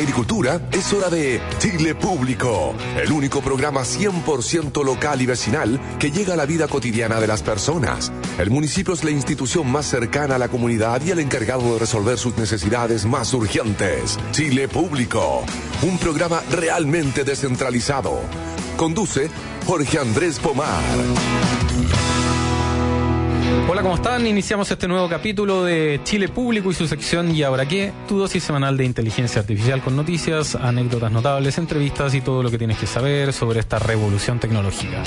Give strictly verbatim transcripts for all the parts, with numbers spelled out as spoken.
agricultura, es hora de Chile Público, el único programa cien por ciento local y vecinal que llega a la vida cotidiana de las personas. El municipio es la institución más cercana a la comunidad y el encargado de resolver sus necesidades más urgentes. Chile Público, un programa realmente descentralizado. Conduce Jorge Andrés Pomar. Hola, ¿cómo están? Iniciamos este nuevo capítulo de Chile Público y su sección ¿Y ahora qué? Tu dosis semanal de inteligencia artificial con noticias, anécdotas notables, entrevistas y todo lo que tienes que saber sobre esta revolución tecnológica.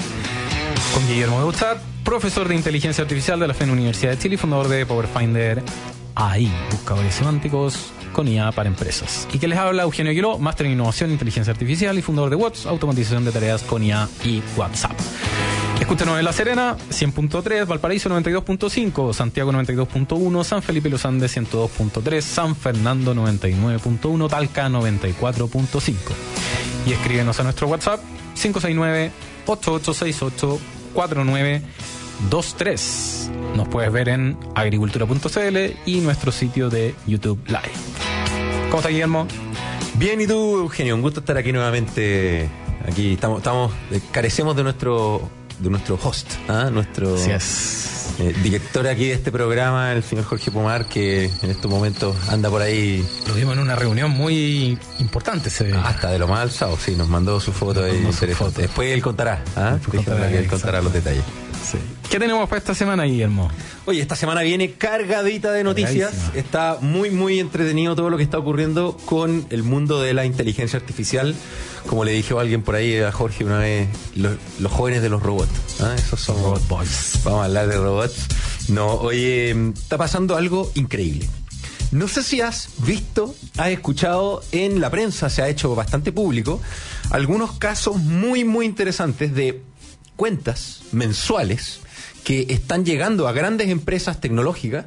Con Guillermo Beuchat, profesor de inteligencia artificial de la F E N Universidad de Chile y fundador de PowerFinder A I, buscadores semánticos con I A para empresas. Y que les habla Eugenio Aguiló, máster en innovación e inteligencia artificial y fundador de Watts, automatización de tareas con I A y WhatsApp. Escúchenos en La Serena, cien punto tres, Valparaíso noventa y dos punto cinco, Santiago noventa y dos punto uno, San Felipe y Los Andes ciento dos punto tres, San Fernando noventa y nueve punto uno, Talca noventa y cuatro punto cinco. Y escríbenos a nuestro WhatsApp cinco seis nueve, ocho ocho seis ocho, cuatro nueve dos tres. Nos puedes ver en agricultura punto c l y nuestro sitio de YouTube Live. ¿Cómo está, Guillermo? Bien, ¿y tú, Eugenio? Un gusto estar aquí nuevamente. Aquí estamos, estamos carecemos de nuestro de nuestro host, ¿ah? nuestro Así es. eh, director aquí de este programa, el señor Jorge Pomar, que en estos momentos anda por ahí. Lo vimos en una reunión muy importante. Se ve. Hasta de lo más alzado, sí, nos mandó su foto ahí. Foto. Después él contará, ¿ah? Después contará, que él contará los detalles. Sí. ¿Qué tenemos para esta semana, Guillermo? Oye, esta semana viene cargadita de noticias. Cargadísima. Está muy, muy entretenido todo lo que está ocurriendo con el mundo de la inteligencia artificial. Como le dijo alguien por ahí a Jorge una vez, los, los jóvenes de los robots. ¿Ah? Esos son robot boys. Vamos a hablar de robots. No, oye, está pasando algo increíble. No sé si has visto, has escuchado en la prensa, se ha hecho bastante público, algunos casos muy, muy interesantes de cuentas mensuales que están llegando a grandes empresas tecnológicas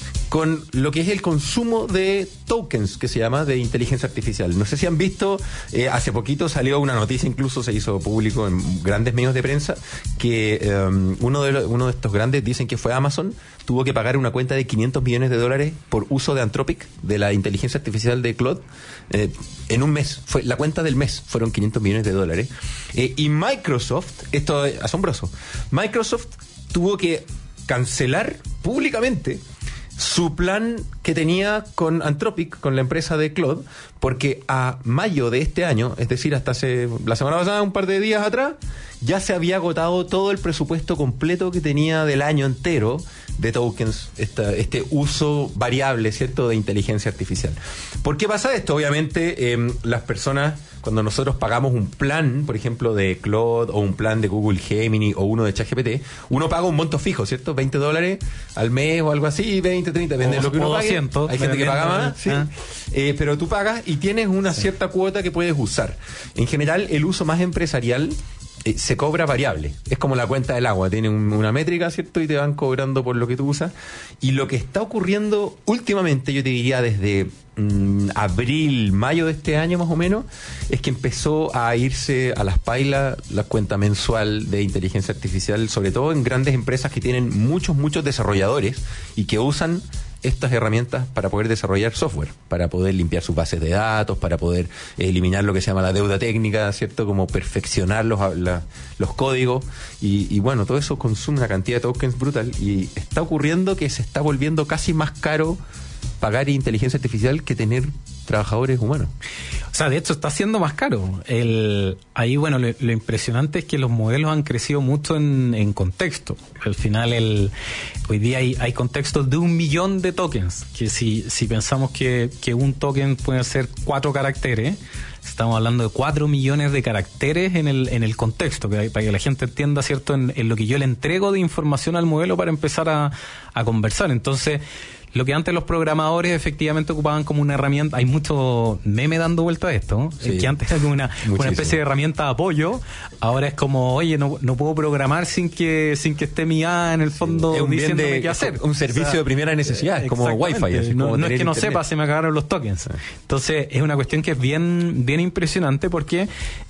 con lo que es el consumo de tokens, que se llama, de inteligencia artificial. No sé si han visto, eh, hace poquito salió una noticia, incluso se hizo público en grandes medios de prensa, que um, uno, de los, uno de estos grandes, dicen que fue Amazon, tuvo que pagar una cuenta de quinientos millones de dólares por uso de Anthropic, de la inteligencia artificial de Claude, eh, en un mes. Fue la cuenta del mes, fueron quinientos millones de dólares. Eh, y Microsoft, esto es asombroso, Microsoft tuvo que cancelar públicamente su plan que tenía con Anthropic, con la empresa de Claude, porque a mayo de este año, es decir, hasta hace la semana pasada, un par de días atrás, ya se había agotado todo el presupuesto completo que tenía del año entero de tokens, esta, este uso variable, ¿cierto?, de inteligencia artificial. ¿Por qué pasa esto? Obviamente, eh, las personas, cuando nosotros pagamos un plan, por ejemplo, de Claude o un plan de Google Gemini o uno de ChatGPT, uno paga un monto fijo, ¿cierto? veinte dólares al mes o algo así, veinte, treinta, depende de lo que uno pague. doscientos, hay gente que paga más, ¿sí? Ah. Eh, pero tú pagas y tienes una sí. cierta cuota que puedes usar. En general, el uso más empresarial Eh, se cobra variable, es como la cuenta del agua, tiene un, una métrica, ¿cierto? Y te van cobrando por lo que tú usas. Y lo que está ocurriendo últimamente, yo te diría desde mmm, abril, mayo de este año más o menos, es que empezó a irse a las pailas la cuenta mensual de inteligencia artificial, sobre todo en grandes empresas que tienen muchos, muchos desarrolladores y que usan estas herramientas para poder desarrollar software, para poder limpiar sus bases de datos, para poder eliminar lo que se llama la deuda técnica, ¿cierto? Como perfeccionar los, la, los códigos y, y bueno, todo eso consume una cantidad de tokens brutal y está ocurriendo que se está volviendo casi más caro pagar inteligencia artificial que tener trabajadores humanos. O sea, de hecho está siendo más caro. El, ahí, bueno, lo, lo impresionante es que los modelos han crecido mucho en, en contexto. Al final, el, hoy día hay, hay contextos de un millón de tokens, que si, si pensamos que, que un token puede ser cuatro caracteres, estamos hablando de cuatro millones de caracteres en el, en el contexto, que, para que la gente entienda, ¿cierto?, en, en lo que yo le entrego de información al modelo para empezar a, a conversar. Entonces, lo que antes los programadores efectivamente ocupaban como una herramienta, hay mucho meme dando vuelta a esto, sí, que antes era como una, una especie de herramienta de apoyo, ahora es como, oye, no, no puedo programar sin que sin que esté mi A en el fondo, sí, diciéndome de, qué hacer. Un servicio, o sea, de primera necesidad, es como Wi-Fi. Así no, como no es que no internet. sepa, se me acabaron los tokens. Entonces es una cuestión que es bien, bien impresionante porque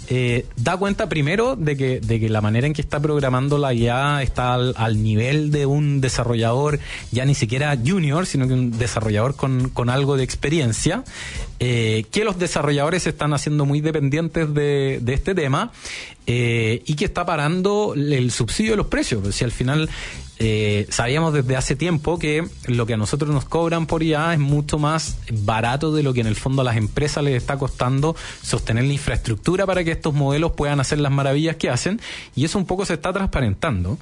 eh, da cuenta primero de que, de que la manera en que está programando la I A está al, al nivel de un desarrollador ya ni siquiera junior, sino que un desarrollador con, con algo de experiencia, eh, que los desarrolladores se están haciendo muy dependientes de, de este tema, eh, y que está parando el subsidio de los precios. Pues si al final Eh, sabíamos desde hace tiempo que lo que a nosotros nos cobran por I A es mucho más barato de lo que en el fondo a las empresas les está costando sostener la infraestructura para que estos modelos puedan hacer las maravillas que hacen, y eso un poco se está transparentando.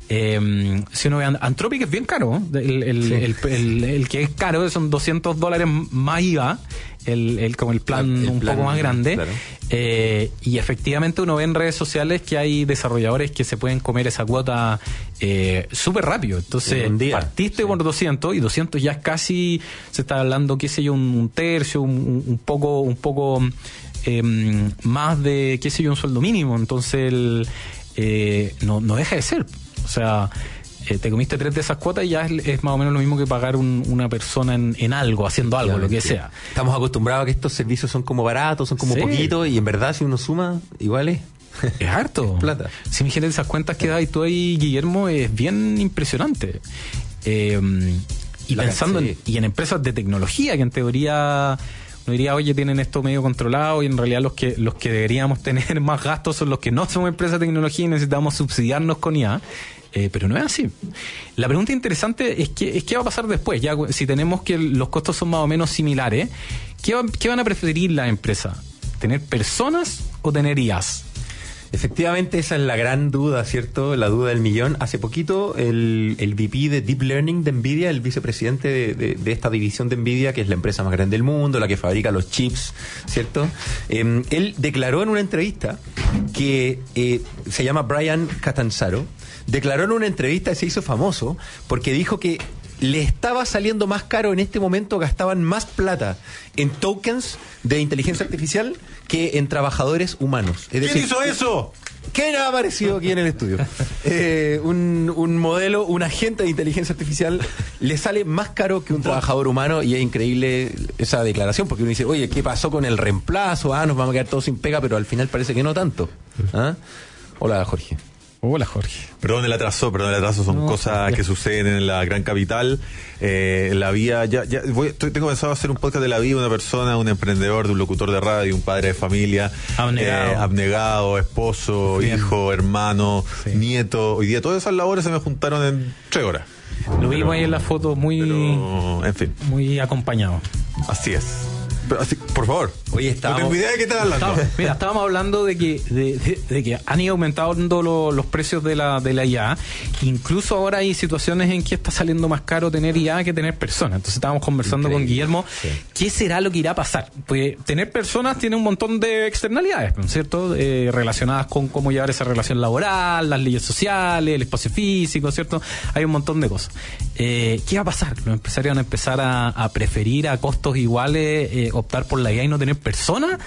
Eh, si uno ve, Anthropic es bien caro, el, el, sí. el, el, el, el que es caro son doscientos dólares más I V A, el, el como el plan el un plan, poco más grande, claro. eh, y efectivamente uno ve en redes sociales que hay desarrolladores que se pueden comer esa cuota eh, súper rápido. Entonces partiste sí. por doscientos, y doscientos ya es casi, se está hablando, qué sé yo, un, un tercio, un, un poco un poco eh, más de, qué sé yo, un sueldo mínimo. Entonces el, eh, no, no deja de ser, o sea, eh, te comiste tres de esas cuotas y ya es, es más o menos lo mismo que pagar un, una persona en, en algo, haciendo algo, lo que sí. sea. Estamos acostumbrados a que estos servicios son como baratos, son como sí. poquitos, y en verdad si uno suma, igual es... Es harto. Es plata. Si me dijeras esas cuentas que das tú ahí, Guillermo, es bien impresionante. Eh, y la, pensando sí. en, y en empresas de tecnología que en teoría... Uno diría, oye, tienen esto medio controlado, y en realidad los que los que deberíamos tener más gastos son los que no somos empresas de tecnología y necesitamos subsidiarnos con I A. Eh, pero no es así. La pregunta interesante es que es qué va a pasar después. Ya si tenemos que los costos son más o menos similares, ¿qué, va, qué van a preferir las empresas? ¿Tener personas o tener I As? Efectivamente, esa es la gran duda, ¿cierto? La duda del millón. Hace poquito, el, el V P de Deep Learning de NVIDIA, el vicepresidente de, de, de esta división de NVIDIA, que es la empresa más grande del mundo, la que fabrica los chips, ¿cierto? Eh, él declaró en una entrevista que eh, se llama Brian Catanzaro, declaró en una entrevista y se hizo famoso porque dijo que le estaba saliendo más caro en este momento, gastaban más plata en tokens de inteligencia artificial que en trabajadores humanos. Es decir, ¿quién hizo eso? ¿Quién ha aparecido aquí en el estudio? Eh, un, un modelo, un agente de inteligencia artificial le sale más caro que un trabajador humano, y es increíble esa declaración, porque uno dice, oye, ¿qué pasó con el reemplazo? Ah, nos vamos a quedar todos sin pega, pero al final parece que no tanto. ¿Ah? Hola, Jorge. Hola, Jorge. Perdón el atraso, perdón el atraso, son no, cosas ya. que suceden en la gran capital. Eh, la vida, ya, ya voy, estoy, tengo pensado hacer un podcast de la vida de una persona, un emprendedor, de un locutor de radio, un padre de familia, abnegado, eh, abnegado esposo, Bien. hijo, hermano, sí. nieto. Hoy día todas esas labores se me juntaron en tres horas. Lo vimos ahí en la foto muy, pero, en fin, muy acompañado. Así es. Pero así, por favor. Oye, estábamos, no tengo idea de qué están hablando. Estábamos, mira, estábamos hablando de que de, de, de que han ido aumentando lo, los precios de la de la I A. Incluso ahora hay situaciones en que está saliendo más caro tener I A que tener personas. Entonces estábamos conversando Increíble. con Guillermo, sí. ¿qué será lo que irá a pasar? Pues tener personas tiene un montón de externalidades, ¿no es cierto? Eh, relacionadas con cómo llevar esa relación laboral, las leyes sociales, el espacio físico, ¿cierto? Hay un montón de cosas. Eh, ¿Qué va a pasar? Los empresarios van a empezar a, a preferir a costos iguales eh, optar por la I A y no tener personas,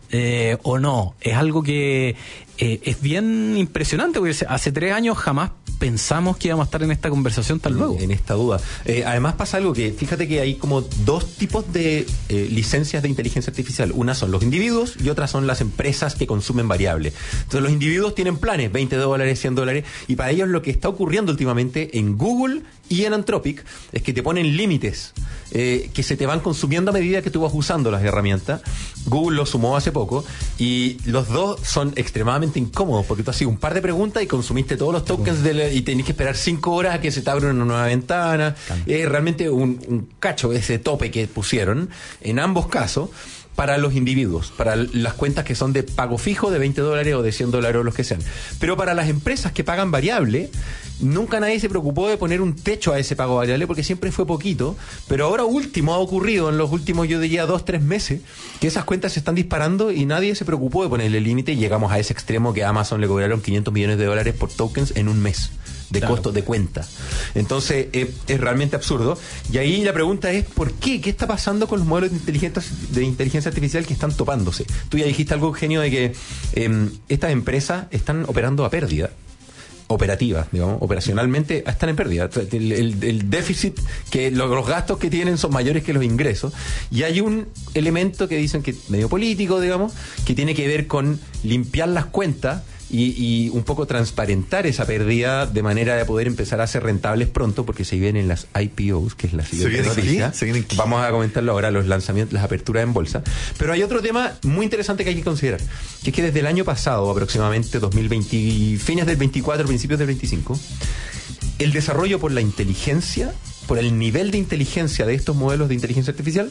eh, o no. Es algo que eh, es bien impresionante, porque hace tres años jamás pensamos que íbamos a estar en esta conversación tan luego. En esta duda. Eh, además pasa algo que, fíjate que hay como dos tipos de eh, licencias de inteligencia artificial. Una son los individuos y otras son las empresas que consumen variables. Entonces los individuos tienen planes, veinte dólares, cien dólares, y para ellos lo que está ocurriendo últimamente en Google y en Anthropic es que te ponen límites eh, que se te van consumiendo a medida que tú vas usando las herramientas. Google lo sumó hace poco y los dos son extremadamente incómodos, porque tú haces un par de preguntas y consumiste todos los tokens de la, y tenés que esperar cinco horas a que se te abra una nueva ventana. Es eh, realmente un, un cacho ese tope que pusieron en ambos casos para los individuos, para las cuentas que son de pago fijo de veinte dólares o de cien dólares o los que sean. Pero para las empresas que pagan variable, nunca nadie se preocupó de poner un techo a ese pago variable porque siempre fue poquito, pero ahora último ha ocurrido en los últimos, yo diría, dos, tres meses, que esas cuentas se están disparando y nadie se preocupó de ponerle límite, y llegamos a ese extremo que a Amazon le cobraron quinientos millones de dólares por tokens en un mes de claro. costos de cuenta. Entonces eh, es realmente absurdo, y ahí la pregunta es ¿por qué? ¿Qué está pasando con los modelos de inteligencia, de inteligencia artificial que están topándose? Tú ya dijiste algo, Eugenio, de que eh, estas empresas están operando a pérdida. operativas, digamos, operacionalmente están en pérdida. El, el, el déficit, que los, los gastos que tienen son mayores que los ingresos. Y hay un elemento que dicen que medio político, digamos, que tiene que ver con limpiar las cuentas y, y un poco transparentar esa pérdida de manera de poder empezar a ser rentables pronto, porque se vienen las I P Os, que es la siguiente noticia. Vamos a comentarlo ahora, los lanzamientos, las aperturas en bolsa. Pero hay otro tema muy interesante que hay que considerar, que es que desde el año pasado, aproximadamente dos mil veinte, fines del veinticuatro, principios del veinticinco, el desarrollo por la inteligencia, por el nivel de inteligencia de estos modelos de inteligencia artificial,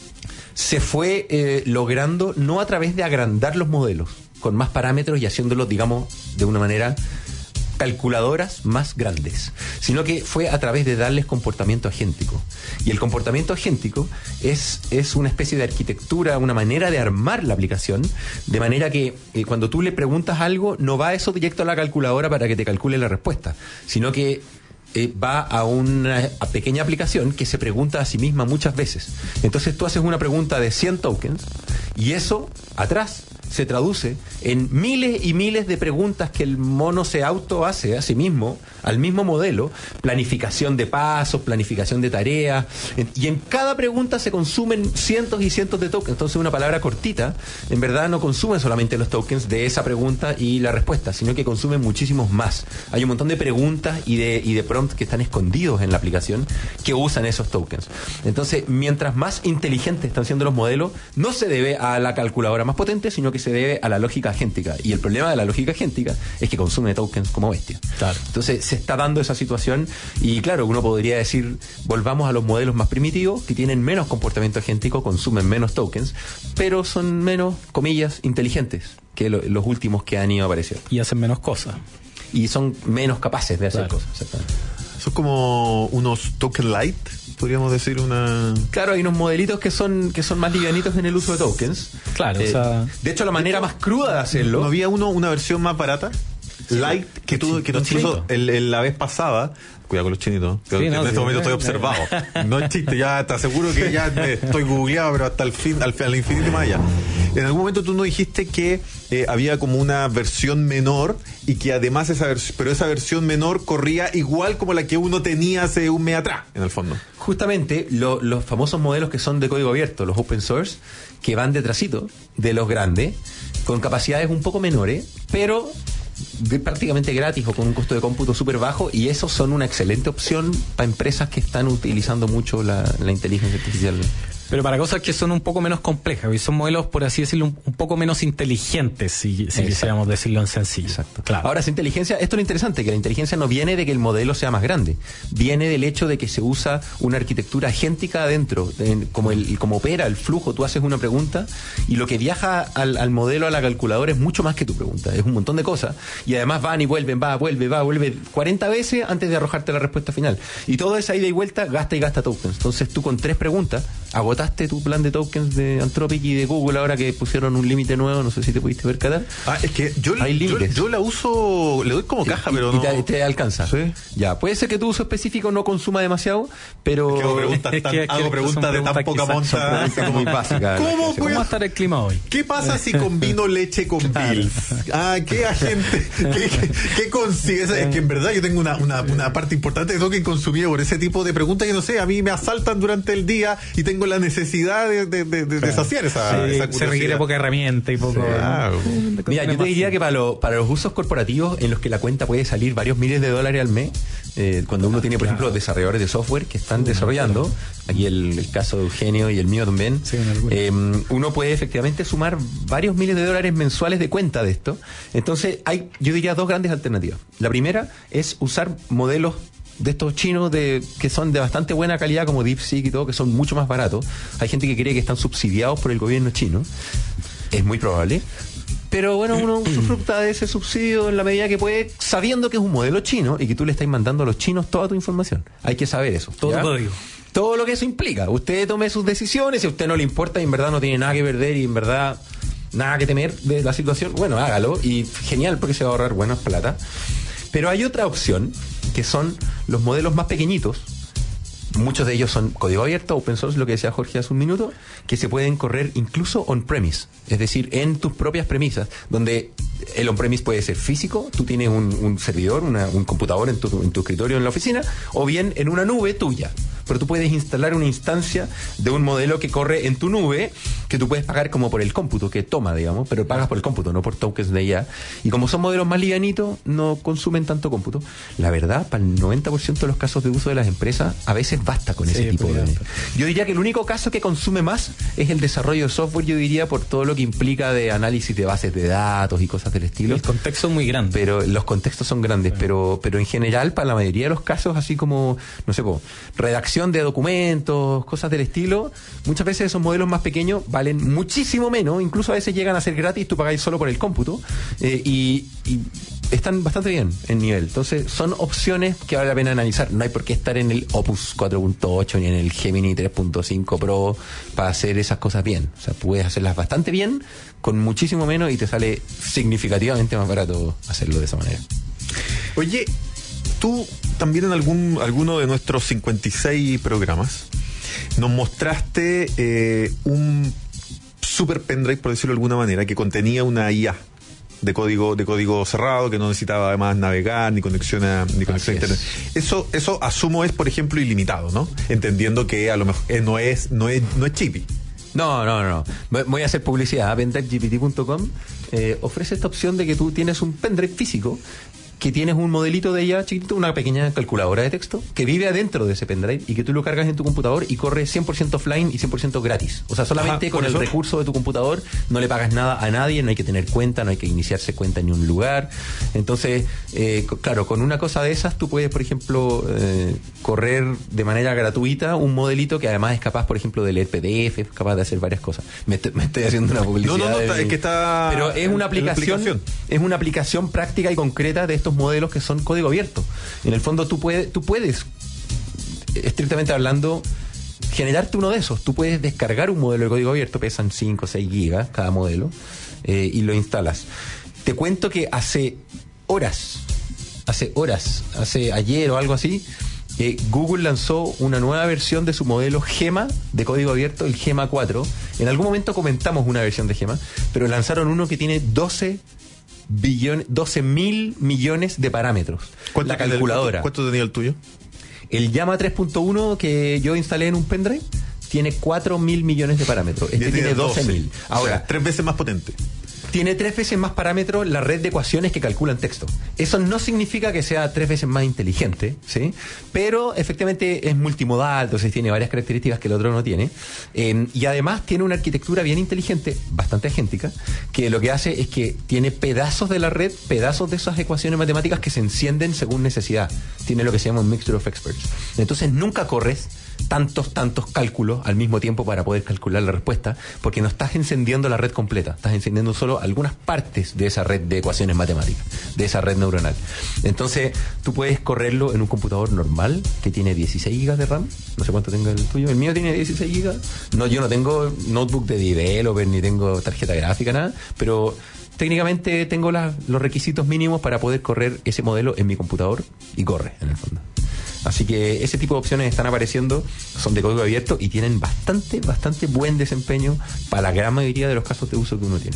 se fue eh, logrando no a través de agrandar los modelos con más parámetros y haciéndolos, digamos, de una manera calculadoras más grandes, sino que fue a través de darles comportamiento agéntico. Y el comportamiento agéntico es, es una especie de arquitectura, una manera de armar la aplicación, de manera que eh, cuando tú le preguntas algo, no va eso directo a la calculadora para que te calcule la respuesta, sino que eh, va a una a pequeña aplicación que se pregunta a sí misma muchas veces. Entonces tú haces una pregunta de cien tokens y eso atrás se traduce en miles y miles de preguntas que el mono se auto hace a sí mismo, al mismo modelo, planificación de pasos, planificación de tareas, y en cada pregunta se consumen cientos y cientos de tokens. Entonces una palabra cortita, en verdad no consume solamente los tokens de esa pregunta y la respuesta, sino que consume muchísimos más. Hay un montón de preguntas y de, y de prompts que están escondidos en la aplicación que usan esos tokens. Entonces, mientras más inteligentes están siendo los modelos, no se debe a la calculadora más potente, sino que se debe a la lógica agéntica. Y el problema de la lógica agéntica es que consume tokens como bestia. Claro. Entonces se está dando esa situación y claro, uno podría decir, volvamos a los modelos más primitivos que tienen menos comportamiento agéntico, consumen menos tokens, pero son menos, comillas, inteligentes que lo, los últimos que han ido apareciendo. Y hacen menos cosas. Y son menos capaces de hacer claro. cosas. Exactamente. Son como unos token light, podríamos decir una... Claro, hay unos modelitos que son que son más livianitos en el uso de tokens. Claro, eh, o sea... De hecho, la manera más cruda de hacerlo... ¿No había uno una versión más barata? Sí, light, que tú, que nos puso el, el, la vez pasada... Cuidado con los chinitos. Sí, en no, este sí, momento sí, estoy sí. observado. No es chiste, ya te aseguro que ya me estoy googleado, pero hasta el fin, al, al infinito y más allá. En algún momento tú nos dijiste que eh, había como una versión menor y que además esa versión, pero esa versión menor corría igual como la que uno tenía hace un mes atrás, en el fondo. Justamente lo, los famosos modelos que son de código abierto, los open source, que van detrásito de los grandes, con capacidades un poco menores, pero de prácticamente gratis o con un costo de cómputo súper bajo, y esos son una excelente opción para empresas que están utilizando mucho la, la inteligencia artificial. Pero para cosas que son un poco menos complejas, y son modelos, por así decirlo, un, un poco menos inteligentes, si, si quisiéramos decirlo en sencillo. Exacto. Claro. Ahora, esa inteligencia, esto es lo interesante, que la inteligencia no viene de que el modelo sea más grande, viene del hecho de que se usa una arquitectura agéntica adentro, en, como, el, como opera el flujo. Tú haces una pregunta y lo que viaja al, al modelo, a la calculadora, es mucho más que tu pregunta, es un montón de cosas, y además van y vuelven, va, vuelve, va, vuelve cuarenta veces antes de arrojarte la respuesta final, y toda esa ida y vuelta gasta y gasta tokens. Entonces tú con tres preguntas agotas tu plan de tokens de Anthropic y de Google ahora que pusieron un límite nuevo, no sé si te pudiste percatar. Ah, es que yo, yo, yo la uso, le doy como caja, y, pero y no... te, te alcanza. ¿Sí? Ya, puede ser que tu uso específico no consuma demasiado, pero... Es que hago preguntas, tan, es que, hago preguntas de tan poca monta. Muy básicas. ¿Cómo, ¿Cómo va a estar el clima hoy? ¿Qué pasa si combino leche con claro. Bills? Ah, ¿qué agente? ¿Qué, qué, qué consigue? Es que en verdad yo tengo una, una, una parte importante de token consumido por ese tipo de preguntas que no sé, a mí me asaltan durante el día y tengo la necesidad de, de, de, de claro. saciar esa, sí, esa se requiere poca herramienta y poco... Sí, claro. Mira, yo te diría que para, lo, para los usos corporativos en los que la cuenta puede salir varios miles de dólares al mes, eh, cuando uno tiene, por ejemplo, desarrolladores de software que están sí, desarrollando, claro. aquí el, el caso de Eugenio y el mío también, sí, eh, uno puede efectivamente sumar varios miles de dólares mensuales de cuenta de esto. Entonces hay, yo diría, dos grandes alternativas. La primera es usar modelos de estos chinos de que son de bastante buena calidad, como DeepSeek y todo, que son mucho más baratos. Hay gente que cree que están subsidiados por el gobierno chino, es muy probable, pero bueno, uno usufructa de ese subsidio en la medida que puede, sabiendo que es un modelo chino y que tú le estás mandando a los chinos toda tu información. Hay que saber eso, todo el código, todo lo que eso implica. Usted tome sus decisiones, si a usted no le importa y en verdad no tiene nada que perder y en verdad nada que temer de la situación, bueno, hágalo, y genial, porque se va a ahorrar buenas plata. Pero hay otra opción, que son los modelos más pequeñitos, muchos de ellos son código abierto, open source, lo que decía Jorge hace un minuto, que se pueden correr incluso on-premise, es decir, en tus propias premisas, donde el on-premise puede ser físico, tú tienes un, un servidor, una, un computador en tu, en tu escritorio en la oficina, o bien en una nube tuya. Pero tú puedes instalar una instancia de un modelo que corre en tu nube, que tú puedes pagar como por el cómputo que toma, digamos, pero pagas por el cómputo, no por tokens de I A. Y como son modelos más livianitos, no consumen tanto cómputo. La verdad, para el noventa por ciento de los casos de uso de las empresas, a veces basta con sí, ese tipo de... Yo diría que el único caso que consume más es el desarrollo de software, yo diría, por todo lo que implica de análisis de bases de datos y cosas del estilo. El contexto es muy grande. Pero los contextos son grandes, sí. pero, pero en general, para la mayoría de los casos, así como, no sé, po, redacción de documentos, cosas del estilo, muchas veces esos modelos más pequeños valen muchísimo menos, incluso a veces llegan a ser gratis, tú pagáis solo por el cómputo, eh, y, y están bastante bien en nivel. Entonces son opciones que vale la pena analizar. No hay por qué estar en el Opus cuatro punto ocho ni en el Gemini tres punto cinco Pro para hacer esas cosas bien. O sea, puedes hacerlas bastante bien con muchísimo menos y te sale significativamente más barato hacerlo de esa manera. Oye, tú también en algún alguno de nuestros cincuenta y seis programas nos mostraste eh, un super pendrive, por decirlo de alguna manera, que contenía una I A de código de código cerrado, que no necesitaba además navegar ni conexión a, ni conexión a internet. Eso eso asumo es, por ejemplo, ilimitado, ¿no? Entendiendo que a lo mejor eh, no es no es no es chippy. No, no, no. Voy a hacer publicidad. pendrive G P T punto com eh, ofrece esta opción de que tú tienes un pendrive físico, que tienes un modelito de I A chiquitito, una pequeña calculadora de texto que vive adentro de ese pendrive y que tú lo cargas en tu computador y corre cien por ciento offline y cien por ciento gratis. O sea, solamente Ajá, con el eso. recurso de tu computador, no le pagas nada a nadie, no hay que tener cuenta, no hay que iniciarse cuenta en ningún lugar. Entonces, eh, claro, con una cosa de esas tú puedes, por ejemplo, eh, correr de manera gratuita un modelito que además es capaz, por ejemplo, de leer P D F, es capaz de hacer varias cosas. Me, me estoy haciendo una publicidad. No, no, no, de, es que está... Pero es una aplicación, aplicación, es una aplicación práctica y concreta de estos modelos que son código abierto. En el fondo tú puedes, tú puedes, estrictamente hablando, generarte uno de esos. Tú puedes descargar un modelo de código abierto, pesan cinco o seis gigas cada modelo, eh, y lo instalas. Te cuento que hace horas, hace horas, hace ayer o algo así, eh, Google lanzó una nueva versión de su modelo Gemma de código abierto, el Gemma cuatro. En algún momento comentamos una versión de Gemma, pero lanzaron uno que tiene doce billones, doce mil millones de parámetros. ¿Cuánto, la calculadora. ¿Cuánto, cuánto tenía el tuyo? El Llama tres punto uno que yo instalé en un pendrive tiene cuatro mil millones de parámetros. Este tiene doce mil. Ahora, o sea, tres veces más potente. Tiene tres veces más parámetros la red de ecuaciones que calculan texto. Eso no significa que sea tres veces más inteligente, ¿sí? Pero efectivamente es multimodal, entonces tiene varias características que el otro no tiene. Eh, y además tiene una arquitectura bien inteligente, bastante agéntica, que lo que hace es que tiene pedazos de la red, pedazos de esas ecuaciones matemáticas que se encienden según necesidad. Tiene lo que se llama un mixture of experts. Entonces nunca corres tantos, tantos cálculos al mismo tiempo para poder calcular la respuesta, porque no estás encendiendo la red completa, estás encendiendo solo algunas partes de esa red de ecuaciones matemáticas, de esa red neuronal. Entonces, tú puedes correrlo en un computador normal que tiene dieciséis gigas de RAM, no sé cuánto tenga el tuyo, el mío tiene dieciséis gigas, no, yo no tengo notebook de developer, ni tengo tarjeta gráfica, nada, pero técnicamente tengo la, los requisitos mínimos para poder correr ese modelo en mi computador y corre, en el fondo. Así que ese tipo de opciones están apareciendo, son de código abierto y tienen bastante, bastante buen desempeño para la gran mayoría de los casos de uso que uno tiene.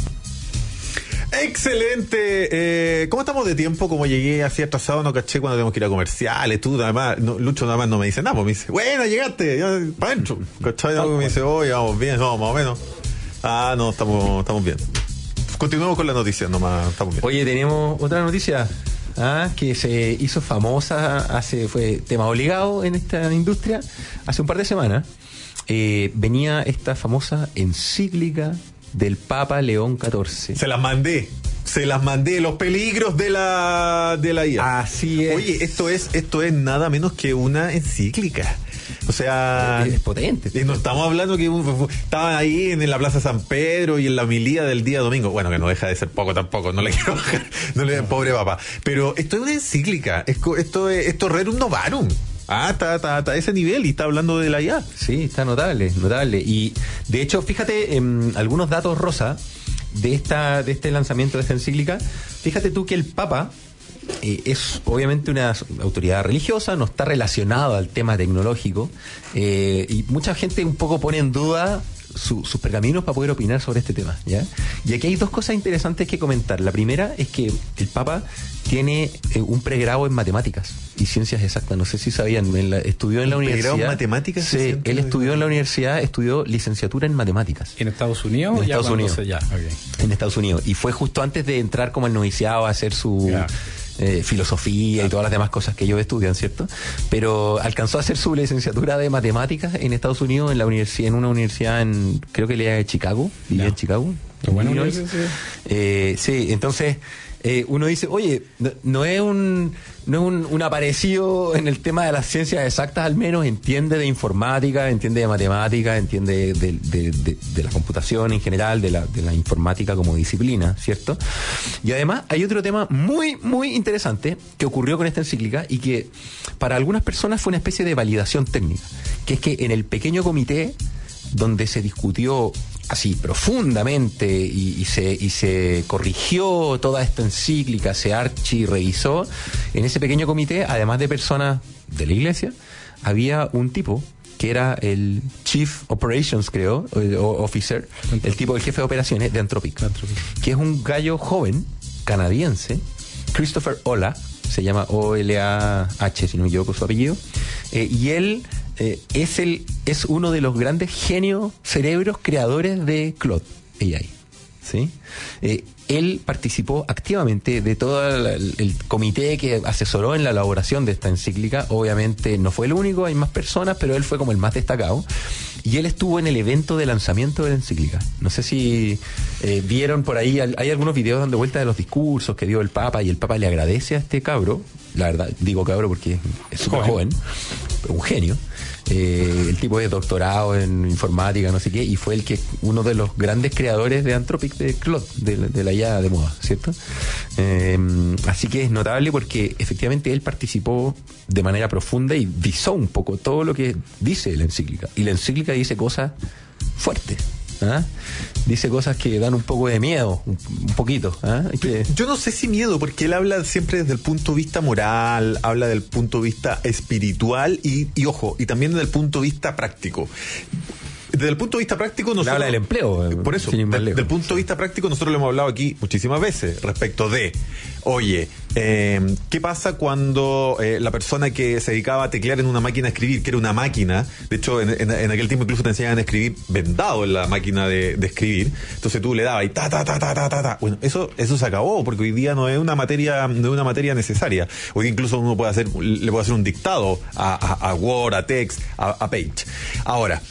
¡Excelente! Eh, ¿Cómo estamos de tiempo? Como llegué así atrasado, no caché cuando tenemos que ir a comerciales. Tú, nada más, no, Lucho nada más no me dice nada, pues me dice, bueno, llegaste, ya, para adentro. ¿Cachai? No, me dice, oye, vamos bien, no, más o menos. Ah, no, estamos, estamos bien. Continuemos con la noticia, nomás, estamos bien. Oye, tenemos otra noticia. Ah, que se hizo famosa hace, fue tema obligado en esta industria hace un par de semanas. Eh, venía esta famosa encíclica del Papa León catorce. Se las mandé, se las mandé, los peligros de la de la I A. Así es. Oye, esto es, esto es nada menos que una encíclica. O sea, es potente. Y no estamos hablando que un, estaban ahí en la Plaza San Pedro y en la homilía del día domingo. Bueno, que no deja de ser poco tampoco, no le quiero bajar, no le, pobre papá. Pero esto es una encíclica, esto, esto es, esto es rerum novarum. Ah, está, está, está a ese nivel y está hablando de la I A. Sí, está notable, notable. Y de hecho, fíjate en algunos datos, Rosa, de esta, de este lanzamiento de esta encíclica. Fíjate tú que el Papa eh, es obviamente una autoridad religiosa, no está relacionado al tema tecnológico, eh, y mucha gente un poco pone en duda Su, sus pergaminos para poder opinar sobre este tema, ¿ya? Y aquí hay dos cosas interesantes que comentar. La primera es que el Papa tiene eh, un pregrado en matemáticas y ciencias exactas. No sé si sabían, en la, estudió en la universidad. ¿Pregrado en matemáticas? Sí, él estudió en la universidad, estudió licenciatura en matemáticas. ¿En Estados Unidos? En Estados Unidos. Se, ya, okay. En Estados Unidos. Y fue justo antes de entrar como al noviciado a hacer su... Yeah. Eh, filosofía y todas las demás cosas que ellos estudian, ¿cierto? Pero alcanzó a hacer su licenciatura de matemáticas en Estados Unidos en la universidad, en una universidad en, creo que le de Chicago, vivía en Chicago. Bueno, sí. Eh, sí, entonces eh, uno dice, oye, no, no es un no es un, un aparecido en el tema de las ciencias exactas, al menos entiende de informática, entiende de matemática, entiende de, de, de, de la computación en general, de la, de la informática como disciplina, ¿cierto? Y además hay otro tema muy, muy interesante que ocurrió con esta encíclica y que para algunas personas fue una especie de validación técnica, que es que en el pequeño comité donde se discutió así profundamente y, y se y se corrigió toda esta encíclica, se archi revisó, en ese pequeño comité, además de personas de la iglesia, había un tipo que era el Chief Operations, creo, o Officer, el tipo, el jefe de operaciones de Anthropic, Anthropic, que es un gallo joven canadiense, Christopher Olah, se llama O L A H, si no me equivoco su apellido, eh, y él eh, es el es uno de los grandes genios, cerebros creadores de Claude A I, ¿sí? Eh, él participó activamente de todo el, el comité que asesoró en la elaboración de esta encíclica. Obviamente no fue el único, hay más personas, pero él fue como el más destacado. Y él estuvo en el evento de lanzamiento de la encíclica. No sé si eh, vieron por ahí, hay algunos videos dando vuelta de los discursos que dio el Papa, y el Papa le agradece a este cabro, la verdad, digo cabro porque es súper joven, un genio. Eh, el tipo es doctorado en informática, no sé qué, y fue el que uno de los grandes creadores de Anthropic, de Claude, de, de la I A de moda, ¿cierto? Eh, así que es notable porque efectivamente él participó de manera profunda y visó un poco todo lo que dice la encíclica. Y la encíclica dice cosas fuertes. ¿Ah? Dice cosas que dan un poco de miedo, un, un poquito. ¿Ah? Que... Yo no sé si miedo, porque él habla siempre desde el punto de vista moral, habla del punto de vista espiritual y, y ojo, y también desde el punto de vista práctico. Desde el punto de vista práctico nosotros... habla del empleo. Por eso, desde el punto de vista práctico nosotros lo hemos hablado aquí muchísimas veces respecto de, oye, eh, ¿qué pasa cuando eh, la persona que se dedicaba a teclear en una máquina a escribir, que era una máquina, de hecho en, en, en aquel tiempo incluso te enseñaban a escribir vendado en la máquina de, de escribir, entonces tú le dabas y ta, ta, ta, ta, ta, ta, ta. Bueno, eso, eso se acabó, porque hoy día no es una materia, no es una materia necesaria. Hoy día incluso uno puede hacer, le puede hacer un dictado a, a, a Word, a Text, a, a Page. Ahora,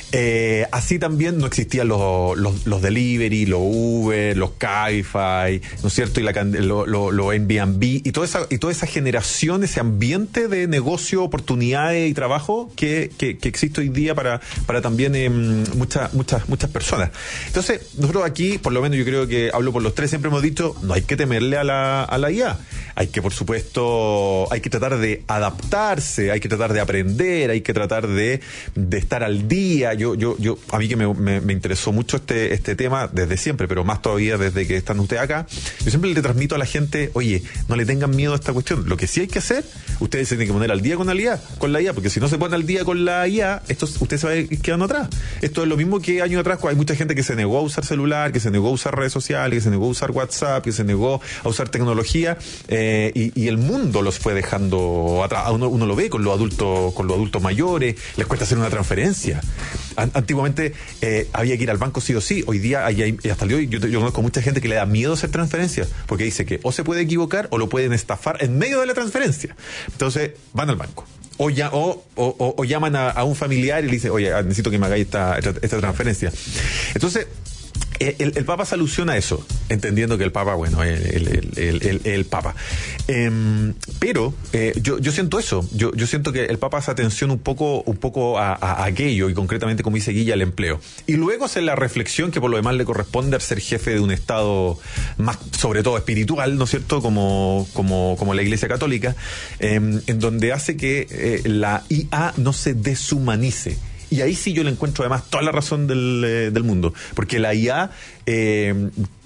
Eh, así también no existían los, los, los delivery, los Uber, los Cabify, ¿no es cierto? Y la, lo, lo, lo Airbnb y toda esa y toda esa generación, ese ambiente de negocio, oportunidades y trabajo que, que, que existe hoy día para, para también eh, muchas muchas muchas personas. Entonces, nosotros aquí, por lo menos yo creo que hablo por los tres, siempre hemos dicho, no hay que temerle a la, a la I A. Hay que, por supuesto, hay que tratar de adaptarse, hay que tratar de aprender, hay que tratar de, de estar al día. Yo Yo, yo, yo, a mí que me, me, me interesó mucho este, este tema desde siempre, pero más todavía desde que están ustedes acá, yo siempre le transmito a la gente, oye, no le tengan miedo a esta cuestión. Lo que sí hay que hacer, ustedes se tienen que poner al día con la I A, con la I A, porque si no se ponen al día con la I A, esto, ustedes se van a ir quedando atrás. Esto es lo mismo que años atrás, hay mucha gente que se negó a usar celular, que se negó a usar redes sociales, que se negó a usar WhatsApp, que se negó a usar tecnología, eh, y, y el mundo los fue dejando atrás. Uno, uno lo ve con los adultos, con los adultos mayores, les cuesta hacer una transferencia. Antiguamente eh, había que ir al banco sí o sí. Hoy día, hay, hay, hasta el día de hoy, yo, yo conozco mucha gente que le da miedo hacer transferencias, porque dice que o se puede equivocar o lo pueden estafar en medio de la transferencia. Entonces, van al banco. O, ya, o, o, o llaman a, a un familiar y le dicen, oye, necesito que me hagáis esta, esta, esta transferencia. Entonces, El, el Papa se alusiona a eso, entendiendo que el Papa, bueno, el, el, el, el, el Papa. Eh, pero eh, yo, yo siento eso, yo, yo siento que el Papa hace atención un poco, un poco a, a, a aquello, y concretamente, como dice Guilla, al empleo. Y luego hace la reflexión que por lo demás le corresponde al ser jefe de un Estado más, sobre todo espiritual, ¿no es cierto?, como, como, como la Iglesia Católica, eh, en donde hace que eh, la I A no se deshumanice. Y ahí sí yo le encuentro además toda la razón del, eh, del mundo, porque la I A eh,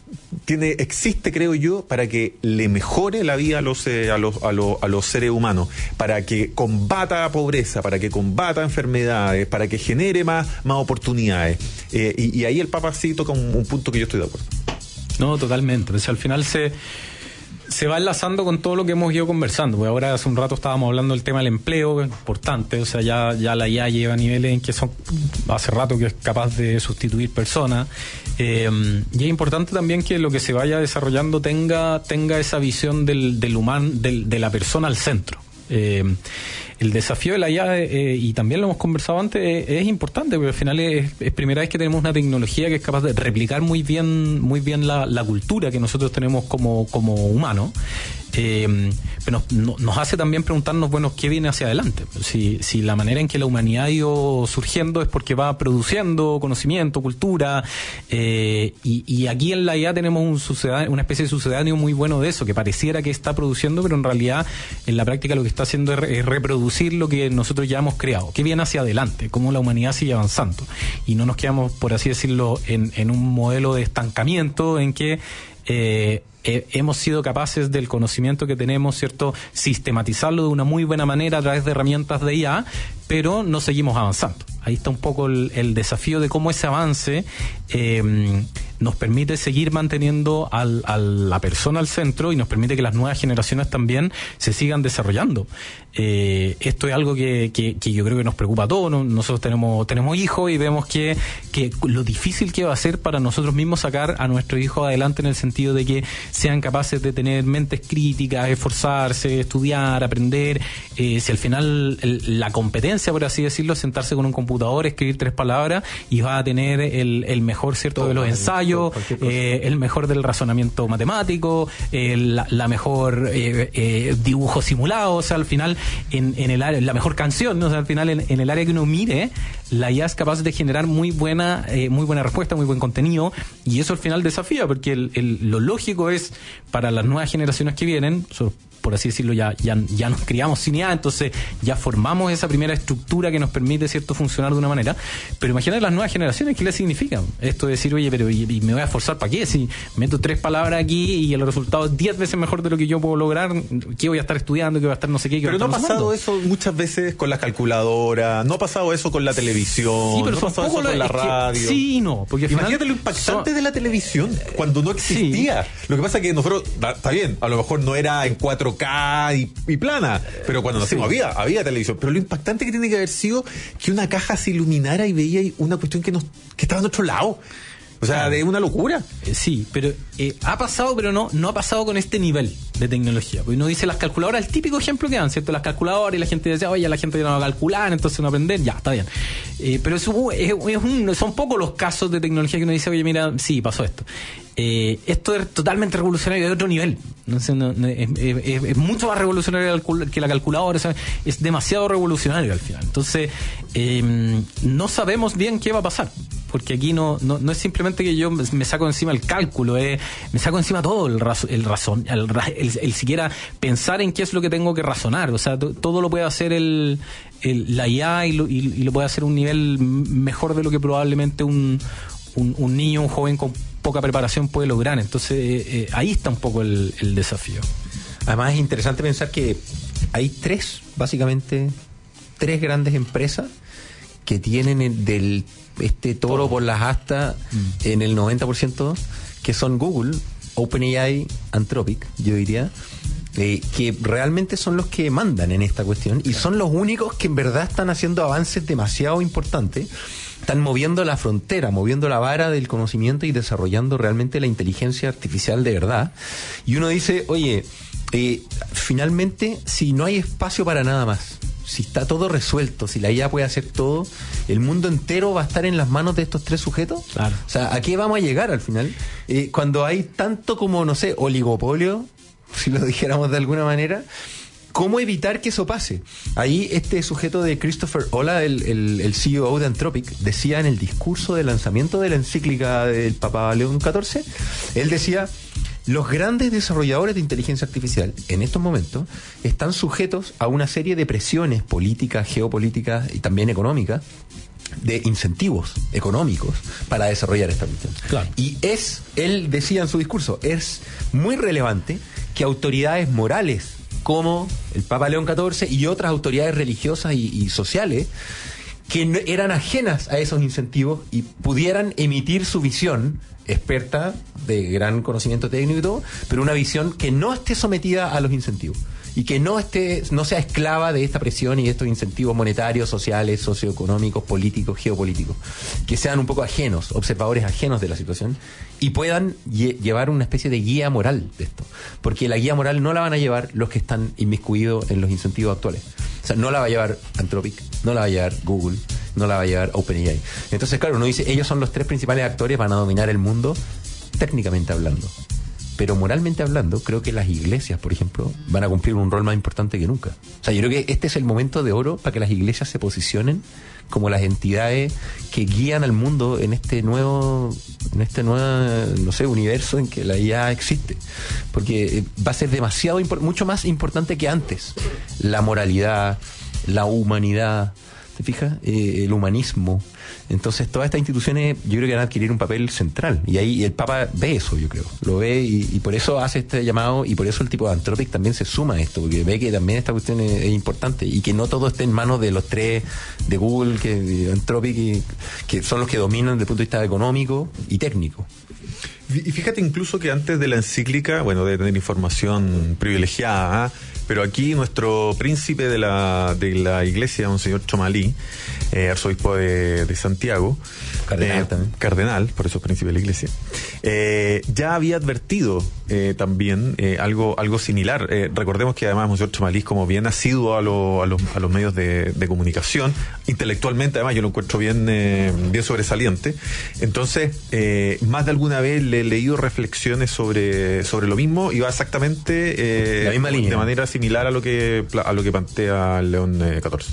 tiene existe, creo yo, para que le mejore la vida a los, eh, a los, a los, a los seres humanos, para que combata la pobreza, para que combata enfermedades, para que genere más, más oportunidades. Eh, y, y ahí el Papa sí toca un, un punto que yo estoy de acuerdo. No, totalmente. O sea, al final se... se va enlazando con todo lo que hemos ido conversando, porque ahora hace un rato estábamos hablando del tema del empleo, importante, o sea, ya, ya la I A lleva a niveles en que son, hace rato que es capaz de sustituir personas, eh, y es importante también que lo que se vaya desarrollando tenga, tenga esa visión del, del humano, del, de la persona al centro. Eh, el desafío de la I A, eh, y también lo hemos conversado antes, eh, es importante porque al final es, es primera vez que tenemos una tecnología que es capaz de replicar muy bien muy bien la, la cultura que nosotros tenemos como, como humanos, eh, pero nos, nos hace también preguntarnos, bueno, ¿qué viene hacia adelante? Si, si la manera en que la humanidad ha ido surgiendo es porque va produciendo conocimiento, cultura, eh, y, y aquí en la I A tenemos un sucedáneo, una especie de sucedáneo muy bueno de eso, que pareciera que está produciendo, pero en realidad en la práctica lo que está haciendo es, es reproducir lo que nosotros ya hemos creado. ¿Qué viene hacia adelante? ¿Cómo la humanidad sigue avanzando? Y no nos quedamos, por así decirlo, en, en un modelo de estancamiento en que eh, eh, hemos sido capaces del conocimiento que tenemos, ¿cierto?, sistematizarlo de una muy buena manera a través de herramientas de I A, pero no seguimos avanzando. Ahí está un poco el, el desafío de cómo ese avance eh, nos permite seguir manteniendo al, a la persona al centro y nos permite que las nuevas generaciones también se sigan desarrollando. Eh, esto es algo que, que, que yo creo que nos preocupa a todos, ¿no? Nosotros tenemos, tenemos hijos y vemos que, que lo difícil que va a ser para nosotros mismos sacar a nuestros hijos adelante, en el sentido de que sean capaces de tener mentes críticas, esforzarse, estudiar, aprender. Eh, si al final el, la competencia, por así decirlo, es sentarse con un computador, escribir tres palabras y va a tener el, el mejor, cierto, todo de los ensayos, eh, el mejor del razonamiento matemático, eh, la, la mejor eh, eh, dibujo simulado, o sea, al final en, en el área, la mejor canción, ¿no? O sea, al final en, en el área que uno mire, la I A es capaz de generar muy buena, eh, muy buena respuesta, muy buen contenido, y eso al final desafía, porque el, el, lo lógico es para las nuevas generaciones que vienen, so, por así decirlo, ya, ya, ya nos criamos sin I A, entonces ya formamos esa primera estructura que nos permite, cierto, funcionar de una manera. Pero imagínate las nuevas generaciones, ¿qué les significa? Esto de decir, oye, pero y, y me voy a esforzar ¿para qué? Si meto tres palabras aquí y el resultado es diez veces mejor de lo que yo puedo lograr, ¿qué voy a estar estudiando? ¿Qué voy a estar no sé qué? ¿Qué pero no ha pasado eso muchas veces con las calculadoras, no ha pasado eso con la televisión, sí, pero no ha pasado eso lo, con la radio. Que, sí y no. Porque imagínate lo impactante son, de la televisión cuando no existía. Sí. Lo que pasa es que nosotros, está bien, a lo mejor no era en cuatro K y y plana, pero cuando nacimos sí. había, había televisión, pero lo impactante que tiene que haber sido que una caja se iluminara y veía una cuestión que nos, que estaba en otro lado. O sea, claro. de una locura. Eh, sí, pero eh, ha pasado, pero no no ha pasado con este nivel de tecnología. Porque uno dice las calculadoras, el típico ejemplo que dan, ¿cierto? Las calculadoras, y la gente dice, oye, la gente ya no va a calcular, entonces no aprender, ya, está bien. Eh, pero eso, es, es un, son pocos los casos de tecnología que uno dice, oye, mira, sí, pasó esto. Eh, esto es totalmente revolucionario de otro nivel. Entonces, no, no, es, es, es mucho más revolucionario que la calculadora, o sea, es demasiado revolucionario al final. Entonces, eh, no sabemos bien qué va a pasar, porque aquí no, no, no es simplemente que yo me saco encima el cálculo, eh, me saco encima todo el, razo, el razón, el, el, el siquiera pensar en qué es lo que tengo que razonar. O sea, t- todo lo puede hacer el, el, la I A y lo, y, y lo puede hacer a un nivel mejor de lo que probablemente un, un, un niño, un joven con poca preparación puede lograr. Entonces eh, eh, ahí está un poco el, el desafío. Además es interesante pensar que hay tres, básicamente, tres grandes empresas que tienen el, del este toro oh. por las astas mm. en el noventa por ciento, que son Google, OpenAI, Anthropic, yo diría, eh, que realmente son los que mandan en esta cuestión, y son los únicos que en verdad están haciendo avances demasiado importantes. Están moviendo la frontera, moviendo la vara del conocimiento y desarrollando realmente la inteligencia artificial de verdad. Y uno dice, oye, eh, finalmente, si no hay espacio para nada más, si está todo resuelto, si la I A puede hacer todo, el mundo entero va a estar en las manos de estos tres sujetos. Claro. O sea, ¿a qué vamos a llegar al final? Eh, cuando hay tanto como, no sé, oligopolio, si lo dijéramos de alguna manera, ¿cómo evitar que eso pase? Ahí este sujeto de Christopher Olah, el, el, el C E O de Anthropic, decía en el discurso de lanzamiento de la encíclica del Papa León catorce, él decía, los grandes desarrolladores de inteligencia artificial en estos momentos están sujetos a una serie de presiones políticas, geopolíticas y también económicas, de incentivos económicos para desarrollar esta cuestión. Claro. Y es, él decía en su discurso, es muy relevante que autoridades morales como el Papa León catorce y otras autoridades religiosas y, y sociales que no, eran ajenas a esos incentivos y pudieran emitir su visión experta, de gran conocimiento técnico y todo, pero una visión que no esté sometida a los incentivos y que no esté, no sea esclava de esta presión y de estos incentivos monetarios, sociales, socioeconómicos, políticos, geopolíticos, que sean un poco ajenos, observadores ajenos de la situación y puedan lle- llevar una especie de guía moral de esto, porque la guía moral no la van a llevar los que están inmiscuidos en los incentivos actuales. O sea, no la va a llevar Anthropic, no la va a llevar Google, no la va a llevar OpenAI. Entonces, claro, uno dice, ellos son los tres principales actores, van a dominar el mundo técnicamente hablando. Pero moralmente hablando, creo que las iglesias, por ejemplo, van a cumplir un rol más importante que nunca. O sea, yo creo que este es el momento de oro para que las iglesias se posicionen como las entidades que guían al mundo en este nuevo, en este nuevo, no sé, universo en que la I A existe. Porque va a ser demasiado, mucho más importante que antes. La moralidad, la humanidad, ¿te fijas? Eh, el humanismo. Entonces todas estas instituciones yo creo que van a adquirir un papel central y ahí el Papa ve eso, yo creo, lo ve y, y por eso hace este llamado y por eso el tipo de Anthropic también se suma a esto, porque ve que también esta cuestión es, es importante y que no todo esté en manos de los tres de Google, que de Anthropic, y, que son los que dominan desde el punto de vista económico y técnico. Y fíjate incluso que antes de la encíclica, bueno, de tener información privilegiada, ¿eh? Pero aquí nuestro príncipe de la de la iglesia, Monseñor Chomalí, eh, arzobispo de, de Santiago, cardenal, eh, también. cardenal, por eso es príncipe de la iglesia, eh, ya había advertido eh, también eh, algo algo similar. Eh, recordemos que además Monseñor Chomalí, como bien asiduo a, lo, a, los, a los medios de, de comunicación, intelectualmente además yo lo encuentro bien, eh, bien sobresaliente. Entonces, eh, más de alguna vez le he leído reflexiones sobre, sobre lo mismo y va exactamente eh, la misma línea, de manera similar a lo que a lo que plantea León eh, catorce.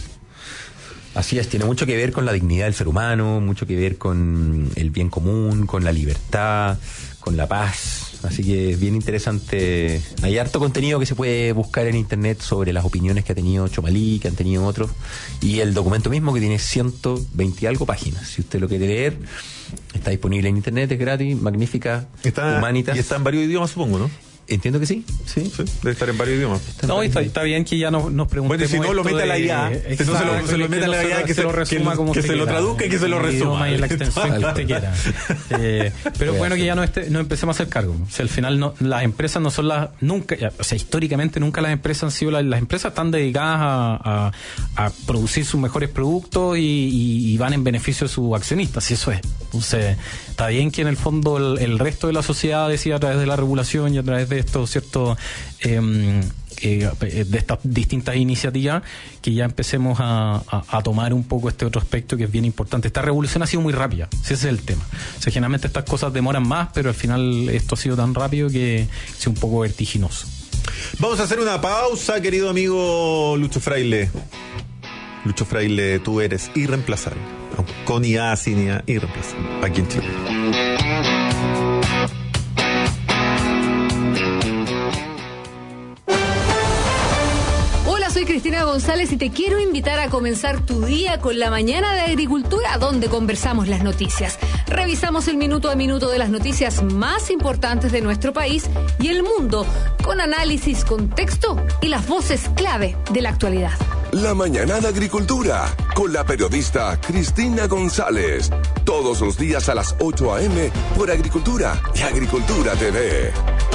Así es, tiene mucho que ver con la dignidad del ser humano, mucho que ver con el bien común, con la libertad, con la paz. Así que es bien interesante. Hay harto contenido que se puede buscar en internet sobre las opiniones que ha tenido Chomalí, que han tenido otros, y el documento mismo que tiene ciento veinte y algo páginas. Si usted lo quiere leer, está disponible en internet, es gratis, magnífica, está, Humanitas. Y está en varios idiomas, supongo, ¿no? Entiendo que sí, sí. Sí, debe estar en varios idiomas. No, está, está bien que ya nos, nos preguntemos. Bueno, y si no, lo esto mete a la de- I A. Exacto, Entonces se lo, se lo que mete a la se I A, lo- que se lo resuma que, como que usted se lo quiera. traduzca y que se lo El resuma. idioma y la extensión que usted quiera. Eh, pero Voy a bueno que hacer. ya no, esté, no empecemos a hacer cargo. O sea, al final no, las empresas no son las... Nunca, o sea, históricamente nunca las empresas han sido... Las, las empresas están dedicadas a, a, a producir sus mejores productos y, y, y van en beneficio de sus accionistas, y eso es. Entonces, está bien que en el fondo el, el resto de la sociedad decida a través de la regulación y a través de estos ciertos... Eh, eh, de estas distintas iniciativas que ya empecemos a, a, a tomar un poco este otro aspecto que es bien importante. Esta revolución ha sido muy rápida, ese es el tema. O sea, generalmente estas cosas demoran más, pero al final esto ha sido tan rápido que es un poco vertiginoso. Vamos a hacer una pausa, querido amigo Lucho Fraile. Lucho Fraile, tú eres irreemplazable. Con I A, sin I A, irreemplazable. Aquí en Chile. Soy Cristina González y te quiero invitar a comenzar tu día con la mañana de agricultura, donde conversamos las noticias. Revisamos el minuto a minuto de las noticias más importantes de nuestro país y el mundo, con análisis, contexto y las voces clave de la actualidad. La mañana de agricultura, con la periodista Cristina González. Todos los días a las ocho a.m. por Agricultura y Agricultura T V.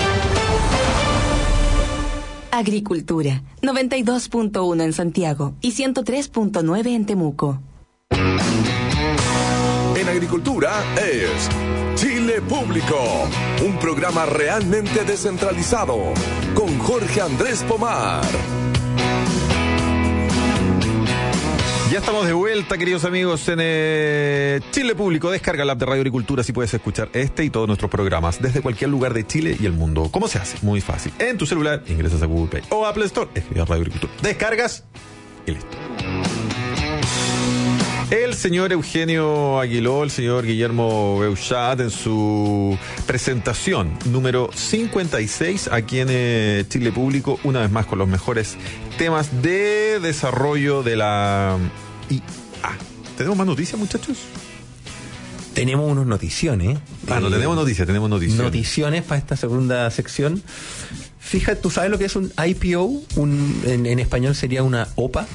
Agricultura, noventa y dos punto uno en Santiago y ciento tres punto nueve en Temuco. En Agricultura es Chile Público, un programa realmente descentralizado, con Jorge Andrés Pomar. Ya estamos de vuelta, queridos amigos, en eh, Chile Público. Descarga la app de Radio Agricultura si puedes escuchar este y todos nuestros programas desde cualquier lugar de Chile y el mundo. ¿Cómo se hace? Muy fácil. En tu celular ingresas a Google Play o Apple Store, escribes Radio Agricultura, descargas y listo. El señor Eugenio Aguiló, el señor Guillermo Beuchat, en su presentación número cincuenta y seis aquí en eh, Chile Público, una vez más con los mejores temas de desarrollo de la I Ah, ¿tenemos más noticias, muchachos? Tenemos unos noticiones. Ah, no, eh, tenemos noticias, tenemos noticiones. Noticiones para esta segunda sección. Fíjate, ¿tú sabes lo que es un I P O? Un, en, en español sería una O P A.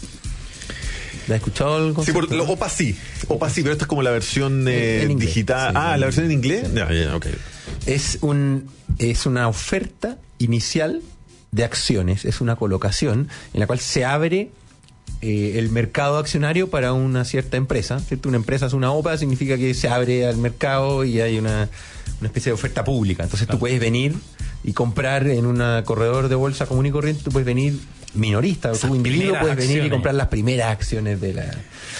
¿La has escuchado el Sí, concepto? por, lo, O P A sí. O P A sí, pero esta es como la versión eh, En- en inglés, digital. sí, ah, en ¿la versión en inglés? sí. Ya, ya, ok. Es, un, es una oferta inicial de acciones, es una colocación en la cual se abre eh, el mercado accionario para una cierta empresa, ¿cierto? Una empresa es una O P A, significa que se abre al mercado y hay una, una especie de oferta pública. Entonces tú puedes venir y comprar en un corredor de bolsa común y corriente, tú puedes venir minorista, o tú individuo primeras puedes venir y acciones. comprar las primeras acciones de la...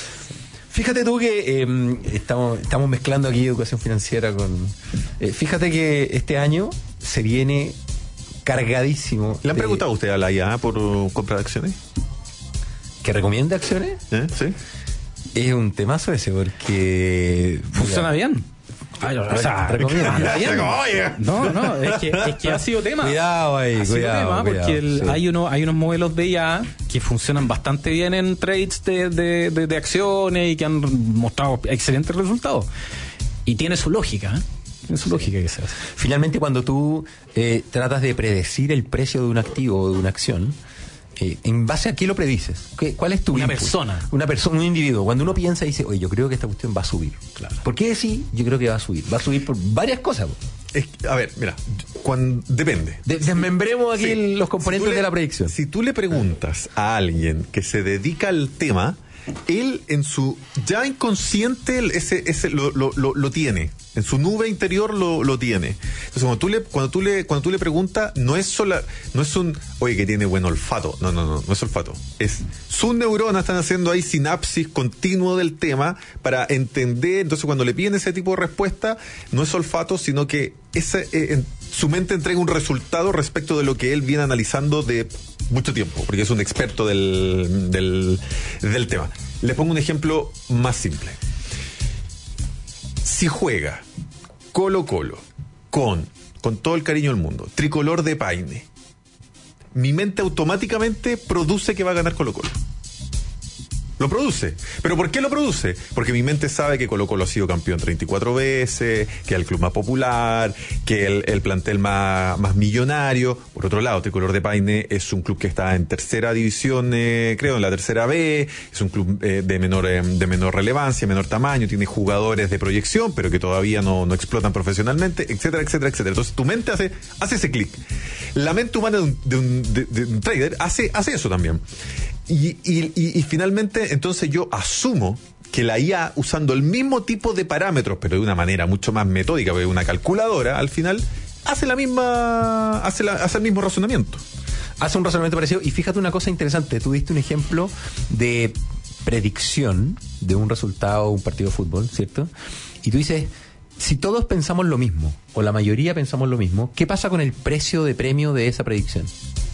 Fíjate tú que eh, estamos, estamos mezclando aquí educación financiera con... eh, fíjate que este año se viene cargadísimo. ¿Le han de- preguntado a usted a la I A por uh, compra de acciones? ¿Que recomienda acciones? ¿Eh? ¿Sí? Es un temazo ese porque... Funciona mira, bien. Ay, o sea, recomiendo. anda bien. Oye. No, no, es que, es que ha sido tema. Cuidado ahí, ha sido cuidado, tema cuidado, porque el- sí. hay, uno, hay unos modelos de I A que funcionan bastante bien en trades de, de, de, de acciones y que han mostrado excelentes resultados. Y tiene su lógica, ¿eh? Tiene su lógica que se hace. Finalmente, cuando tú eh, tratas de predecir el precio de un activo o de una acción, eh, ¿en base a qué lo predices? ¿Qué, ¿Cuál es tu Una input? persona. Una persona, un individuo. Cuando uno piensa y dice, oye, yo creo que esta cuestión va a subir. Claro. ¿Por qué sí? Yo creo que va a subir. Va a subir por varias cosas. po. Es que, a ver, mira, cuando, depende. De- desmembremos aquí Sí. el- los Si componentes tú le- de la predicción. Si tú le preguntas a alguien que se dedica al tema, él en su ya inconsciente el- ese, ese lo, lo, lo, lo tiene. En su nube interior lo, lo tiene. Entonces cuando tú le, cuando tú le, cuando tú le preguntas, no es sola, no es un oye que tiene buen olfato. No, no, no, no es olfato. Es sus neuronas están haciendo ahí sinapsis continuo del tema para entender. Entonces cuando le piden ese tipo de respuesta, no es olfato, sino que ese, eh, en, su mente entrega un resultado respecto de lo que él viene analizando de mucho tiempo, porque es un experto del, del, del tema. Le pongo un ejemplo más simple. Si juega Colo Colo con, con todo el cariño del mundo, tricolor de Paine, mi mente automáticamente produce que va a ganar Colo Colo. Lo produce. ¿Pero por qué lo produce? Porque mi mente sabe que Colo Colo ha sido campeón treinta y cuatro veces, que es el club más popular, que el, el plantel más, más millonario. Por otro lado, Tricolor de Paine es un club que está en tercera división, eh, creo, en la tercera B, es un club eh, de menor eh, de menor relevancia, menor tamaño, tiene jugadores de proyección, pero que todavía no, no explotan profesionalmente, etcétera, etcétera, etcétera. Entonces tu mente hace, hace ese clic. La mente humana de un, de un, de, de un trader hace, hace eso también. Y, y, y, y finalmente, entonces yo asumo que la I A, usando el mismo tipo de parámetros, pero de una manera mucho más metódica, porque una calculadora, al final, hace la misma, hace, la, hace el mismo razonamiento. Hace un razonamiento parecido. Y fíjate una cosa interesante. Tú diste un ejemplo de predicción de un resultado, un partido de fútbol, ¿cierto? Y tú dices, si todos pensamos lo mismo, o la mayoría pensamos lo mismo, ¿qué pasa con el precio de premio de esa predicción?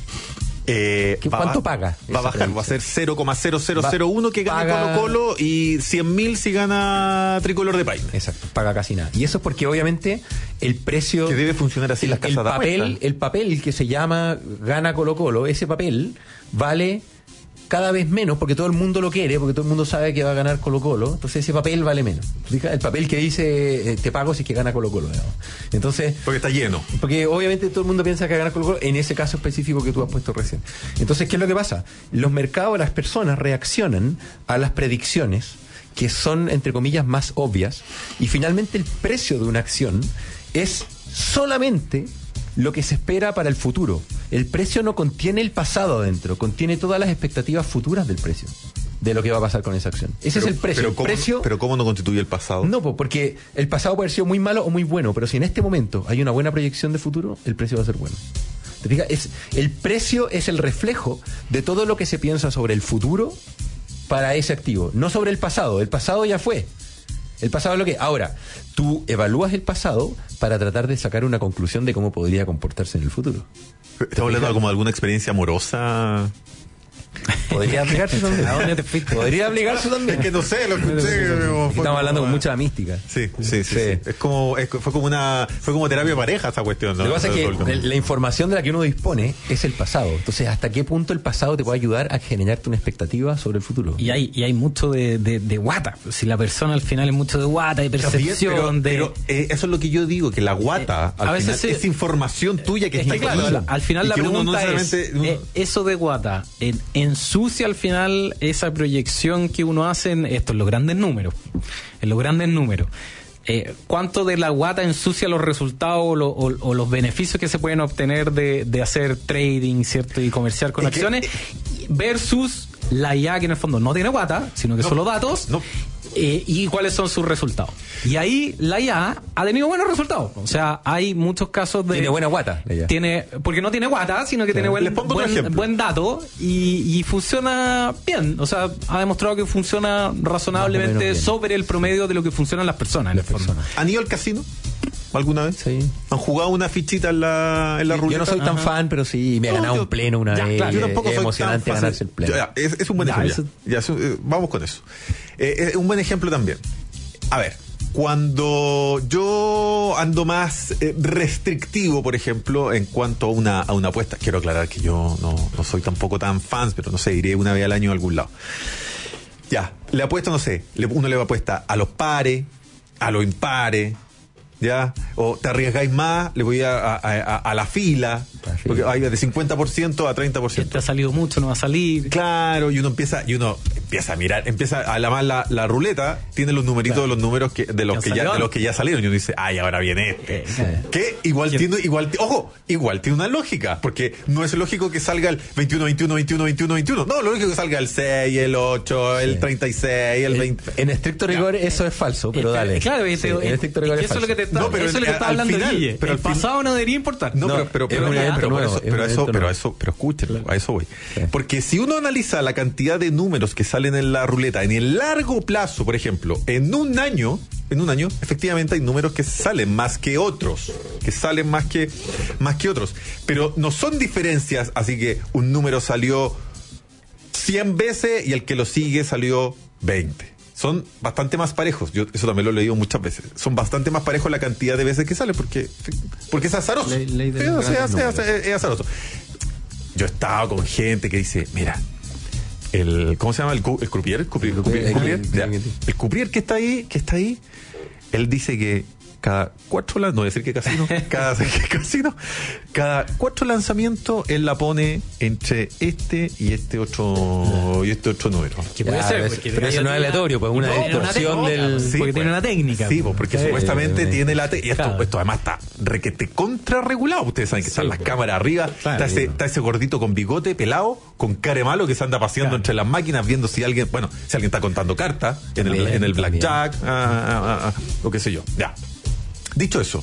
Eh, ¿Qué- va- cuánto paga Va a esa bajar, va a ser cero coma cero cero cero uno que gane paga- Colo Colo y cien mil si gana Tricolor de Paine. Exacto, paga casi nada. Y eso es porque obviamente el precio... Que debe funcionar así el, las casas el de papel, apuestas. el papel que se llama Gana Colo Colo, ese papel vale cada vez menos porque todo el mundo lo quiere, porque todo el mundo sabe que va a ganar Colo Colo, entonces ese papel vale menos. ¿Fijas? El papel que dice eh, te pago si es que gana Colo Colo, digamos. Entonces... Porque está lleno. Porque obviamente todo el mundo piensa que va a ganar Colo Colo en ese caso específico que tú has puesto recién. Entonces, ¿qué es lo que pasa? Los mercados, las personas reaccionan a las predicciones que son, entre comillas, más obvias, y finalmente el precio de una acción es solamente lo que se espera para el futuro. El precio no contiene el pasado adentro, contiene todas las expectativas futuras del precio, de lo que va a pasar con esa acción. Ese Pero- es el precio. Pero El ¿cómo, precio pero ¿cómo no constituye el pasado? no, po, porque el pasado puede haber sido muy malo o muy bueno, pero si en este momento hay una buena proyección de futuro, el precio va a ser bueno. ¿Te fijas? Es, el precio es el reflejo de todo lo que se piensa sobre el futuro para ese activo, no sobre el pasado. El pasado ya fue. El pasado es lo que... Ahora, tú evalúas el pasado para tratar de sacar una conclusión de cómo podría comportarse en el futuro. ¿Estamos hablando como de alguna experiencia amorosa? Podría aplicarse también. ¿A dónde te fuiste? Podría aplicarse también. Es que no sé, lo escuché. Estamos hablando con mucha mística. Sí, sí, sí. sí. sí. Es como, es, fue como una, fue como terapia de pareja esa cuestión, ¿no? Lo que pasa es que la información de la que uno dispone es el pasado. Entonces, ¿hasta qué punto el pasado te puede ayudar a generarte una expectativa sobre el futuro? Y hay, y hay mucho de, de, de guata. Si la persona al final es mucho de guata, de percepción, pero, de. Pero eh, eso es lo que yo digo, que la guata eh, al a final veces es información tuya que es está que, claro, ahí. al, al final la pregunta no es, uno... eh, eso de guata, en, ensucia al final esa proyección que uno hace en esto, en los grandes números, en los grandes números. Eh, ¿Cuánto de la guata ensucia los resultados o, lo, o, o los beneficios que se pueden obtener de, de hacer trading, ¿cierto? Y comerciar con es acciones que, versus la I A, que en el fondo no tiene guata, sino que no, solo datos. No. Eh, y cuáles son sus resultados. Y ahí la I A ha tenido buenos resultados. O sea, hay muchos casos de... Tiene buena guata. Tiene, porque no tiene guata, sino que claro. tiene buen, buen, buen dato y, y funciona bien. O sea, ha demostrado que funciona razonablemente sobre el promedio de lo que funcionan las personas. En el fondo. ¿Han ido al casino alguna vez? Sí. ¿Han jugado una fichita en la, en la ruleta? Yo no soy tan Ajá. fan, pero sí, me he ganado no, yo, un pleno una ya, vez. Claro, yo tampoco es soy emocionante tan ganarse el pleno. Ya, es, es un buen ya, ejemplo. Ya, ya, eh, vamos con eso. Eh, es un buen ejemplo también. A ver, cuando yo ando más eh, restrictivo, por ejemplo, en cuanto a una, a una apuesta, quiero aclarar que yo no, no soy tampoco tan fan, pero no sé, iré una vez al año a algún lado. Ya, le apuesto, no sé, uno le apuesta a los pares, a los impares, ¿ya? O te arriesgáis más, le voy a, a, a, a la fila, porque hay de cincuenta por ciento a treinta por ciento. Te ha salido mucho, no va a salir. Claro, y uno empieza, y uno empieza a mirar, empieza a la más la, la ruleta, tiene los numeritos claro. de los números que, de los que ya, de los que ya salieron, y uno dice, ay, ahora viene este. Sí. Que igual tiene, igual, ojo, igual tiene una lógica, porque no es lógico que salga el veintiuno, veintiuno, veintiuno, veintiuno, veintiuno. No, lo lógico es que salga el seis, el ocho, el sí. treinta y seis, el veinte. En estricto rigor ya. Eso es falso, pero dale. Eh, claro, sí, en estricto rigor es falso. Eso es lo que te está, no, pero eso en, es lo que está hablando final, Guille. Pero el pasado no debería importar. No, no pero, pero, pero, pero, pero, nuevo, eso, pero eso, pero eso, pero escúchenlo, a eso voy. Sí. Porque si uno analiza la cantidad de números que salen en la ruleta en el largo plazo, por ejemplo, en un año, en un año, efectivamente hay números que salen más que otros, que salen más que más que otros, pero no son diferencias, así que un número salió cien veces y el que lo sigue salió veinte. Son bastante más parejos. Yo eso también lo he leído muchas veces. Son bastante más parejos la cantidad de veces que sale porque porque es azaroso. Ley, ley de es, es, es, es, es azaroso. Yo he estado con gente que dice, mira, el ¿cómo se llama? El, el croupier, el croupier, el croupier, el croupier, ya. El croupier que está ahí, que está ahí, él dice que cada cuatro lanzamientos, no voy a decir que casino, cada que casino, cada cuatro lanzamientos él la pone entre este y este otro y este otro número. Que puede ser, porque pero eso no es aleatorio, pues una no, distorsión una del sí, porque pues, tiene una técnica. Sí, pues, porque sí, supuestamente sí, tiene la técnica. Y esto, claro. esto además está requete contrarregulado. Ustedes saben que sí, están pues, las cámaras arriba, claro, está, ese, está ese gordito con bigote, pelado, con care malo que se anda paseando claro. entre las máquinas viendo si alguien, bueno, si alguien está contando cartas en el, en el blackjack, ah, ah, ah, o qué sé yo. Ya. Dicho eso,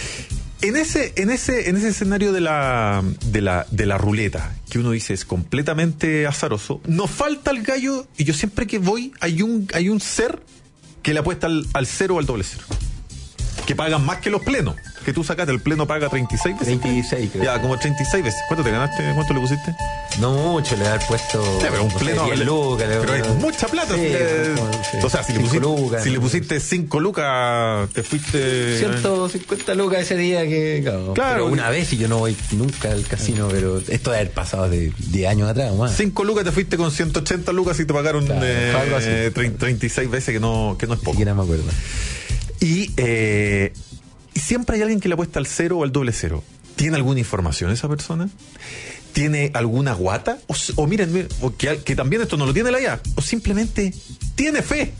en ese, en ese, en ese escenario de la, de la, de la ruleta, que uno dice es completamente azaroso, nos falta el gallo, y yo siempre que voy hay un, hay un ser que le apuesta al, al cero o al doble cero. Que pagan más que los plenos. Que tú sacaste, el pleno paga treinta y seis veces. treinta y seis, creo. Ya, como treinta y seis veces. ¿Cuánto te ganaste? ¿Cuánto le pusiste? No mucho, le he puesto. Sí, pero un pleno. diez lucas, pero es mucha plata. Sí, eh, sí. O sea, si le pusiste, lucas, si le pusiste cinco lucas, te fuiste. ciento cincuenta lucas ese día que. Claro, claro pero una vez y yo no voy nunca al casino, pero esto debe haber pasado de diez años atrás, más. cinco lucas te fuiste con ciento ochenta lucas y te pagaron claro, eh, treinta y seis veces, que no, que no es poco. Ni siquiera me acuerdo. Y. Eh, siempre hay alguien que le apuesta al cero o al doble cero. ¿Tiene alguna información esa persona? ¿Tiene alguna guata? O, o miren, miren o que, que también esto no lo tiene la I A. O simplemente tiene fe.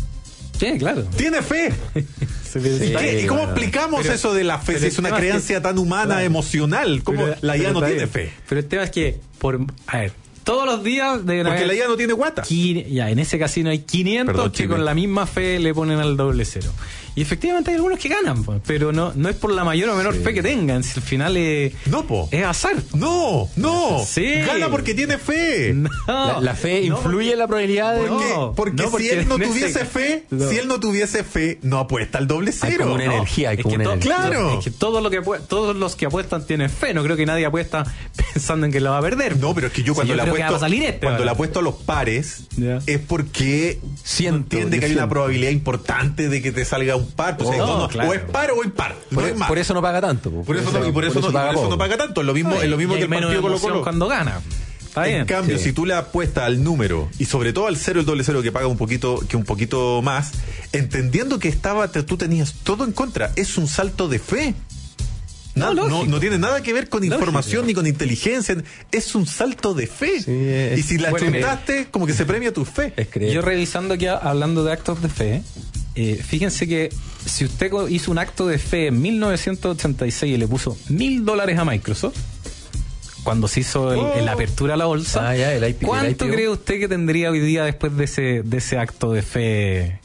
Sí, claro. Tiene fe. Sí, ¿Y, ¿Y cómo bueno, explicamos pero, eso de la fe? Si es una creencia que, tan humana, claro, emocional. ¿Cómo pero, la I A no tiene bien. fe? Pero el tema es que, por a ver, todos los días deben porque haber, la I A no tiene guata. Ya, en ese casino hay quinientos Perdón, que con la misma fe le ponen al doble cero. Y efectivamente hay algunos que ganan, pues, pero no no es por la mayor o menor sí. fe que tengan. Si al final es, no, po. es azar. No, no. Sí. Gana porque tiene fe. No. La, la fe no, influye en la probabilidad de... Porque, no, porque, no, porque si él no ese, tuviese fe, no. si él no tuviese fe, no apuesta al doble cero. Hay como una no. energía, hay Es como que una to- energía. Claro. Es que todo lo que apu- todos los que apuestan tienen fe. No creo que nadie apuesta pensando en que la va a perder. No, pero es que yo cuando Sí, yo la creo que apuesto, va a salir este, cuando ahora. la apuesto a los pares, Ya. es porque Siento, entiende que hay siento. una probabilidad importante de que te salga un par. Pues, Oh, no, no, claro. o es par o impar. Por, no es más. por eso no paga tanto. po. Por eso, no, y por eso, no, y por eso poco. no paga tanto. Es lo mismo, es lo mismo Y que hay el menos partido Colo emoción Colo. cuando gana. Está bien. En cambio, Sí. si tú le apuestas al número y sobre todo al cero, el doble cero que paga un poquito, que un poquito más, entendiendo que estaba, te- tú tenías todo en contra, es un salto de fe. No, No, no, lógico. no tiene nada que ver con Lógico. información ni con inteligencia, es un salto de fe. Sí, es- y si la bueno, chuntaste, como que se premia tu fe. Es creer. Yo revisando aquí, hablando de actos de fe, eh, fíjense que si usted co- hizo un acto de fe en mil novecientos ochenta y seis y le puso mil dólares a Microsoft, cuando se hizo el, Oh. el apertura a la bolsa, Ah, ya, el I P- el ¿cuánto I P O? cree usted que tendría hoy día después de ese, de ese acto de fe?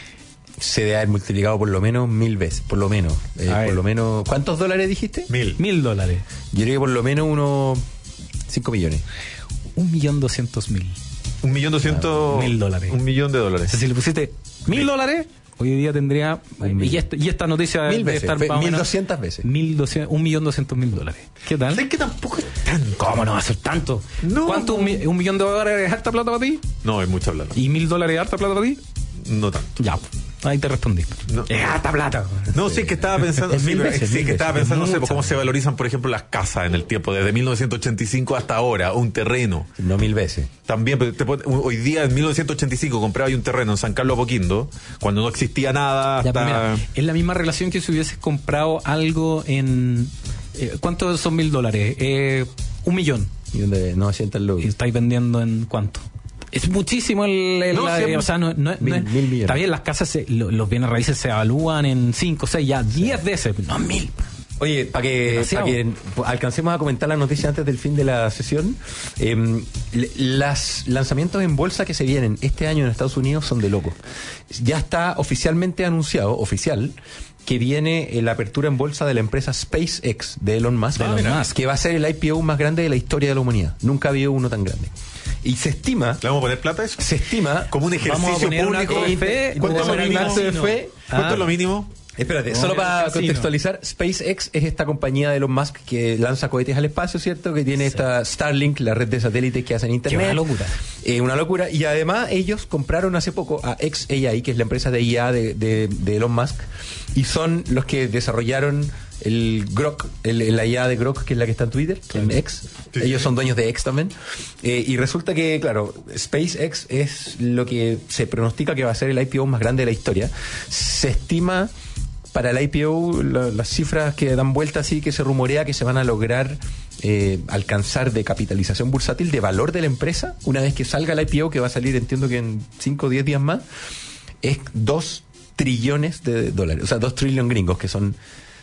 Se debe haber multiplicado por lo menos mil veces. Por lo menos. Eh, A ver. por lo menos. ¿Cuántos dólares dijiste? Mil. Mil dólares. Yo creo que por lo menos unos cinco millones. Un millón doscientos mil. Un millón doscientos. Mil dólares. Un millón de O dólares. sea, si le pusiste mil dólares, hoy día tendría. Un Y esta, y esta noticia Mil debe veces, estar fe- más o mil menos- doscientas veces. Mil doscientos, un millón doscientos mil dólares. ¿Qué tal? ¿Sabes que tampoco es tanto? ¿Cómo no va a ser tanto? No. ¿Cuánto? Un, mi- un millón de dólares es harta plata para ti? No, es mucha plata. ¿Y mil dólares es harta plata para ti? No tanto. Ya, ahí te respondí. No. Es harta plata. No, sí que estaba pensando, Es sí, mil pero- veces, sí mil que estaba veces. pensando, no sé, Mucha. cómo se valorizan, por ejemplo, las casas en el tiempo, desde mil novecientos ochenta y cinco hasta ahora, un terreno. No mil veces. También, pero te pon- hoy día, en mil novecientos ochenta y cinco, compraba yo un terreno en San Carlos Apoquindo, cuando no existía nada, Ya, hasta... pues mira, es la misma relación que si hubieses comprado algo en... eh, ¿Cuántos son mil dólares? Eh, un millón. Y donde novecientos ¿Y lucas. estáis vendiendo en cuánto? Es muchísimo el... el- No, la- siempre- o sea, no, no- no Mil- es- mil millones. Está bien, las casas, se- lo- los bienes raíces se evalúan en cinco, seis, ya diez veces. No, mil. Oye, para que, Demasiado. pa' que alcancemos a comentar la noticia antes del fin de la sesión, eh, los lanzamientos en bolsa que se vienen este año en Estados Unidos son de locos. Ya está oficialmente anunciado, oficial, que viene eh, la apertura en bolsa de la empresa SpaceX de Elon Musk, De Elon mira, Musk. que va a ser el I P O más grande de la historia de la humanidad. Nunca ha habido uno tan grande. Y se estima, ¿Le vamos a poner plata a eso? se estima, Como un Vamos a ejercicio poner un público. acto de fe, ¿Cuánto es como lo en el mínimo? acto de fe. ¿Cuánto Ah. es lo mínimo? Espérate, No, solo el para casino. contextualizar, SpaceX es esta compañía de Elon Musk que lanza cohetes al espacio, ¿cierto? Que tiene esta Starlink, la red de satélites que hacen internet. Qué una locura. Eh, una locura. Y además ellos compraron hace poco a xAI, que es la empresa de I A de, de, de Elon Musk, y son los que desarrollaron el Grok, el, la I A de Grok, que es la que está en Twitter, en X. Sí, Ellos sí. son dueños de X también. Eh, y resulta que, claro, SpaceX es lo que se pronostica que va a ser el I P O más grande de la historia. Se estima para el I P O la- las cifras que dan vuelta así, que se rumorea que se van a lograr eh, alcanzar de capitalización bursátil, de valor de la empresa, una vez que salga el I P O, que va a salir, entiendo que en cinco o diez días más, es dos trillones de dólares, o sea, dos trillones gringos, que son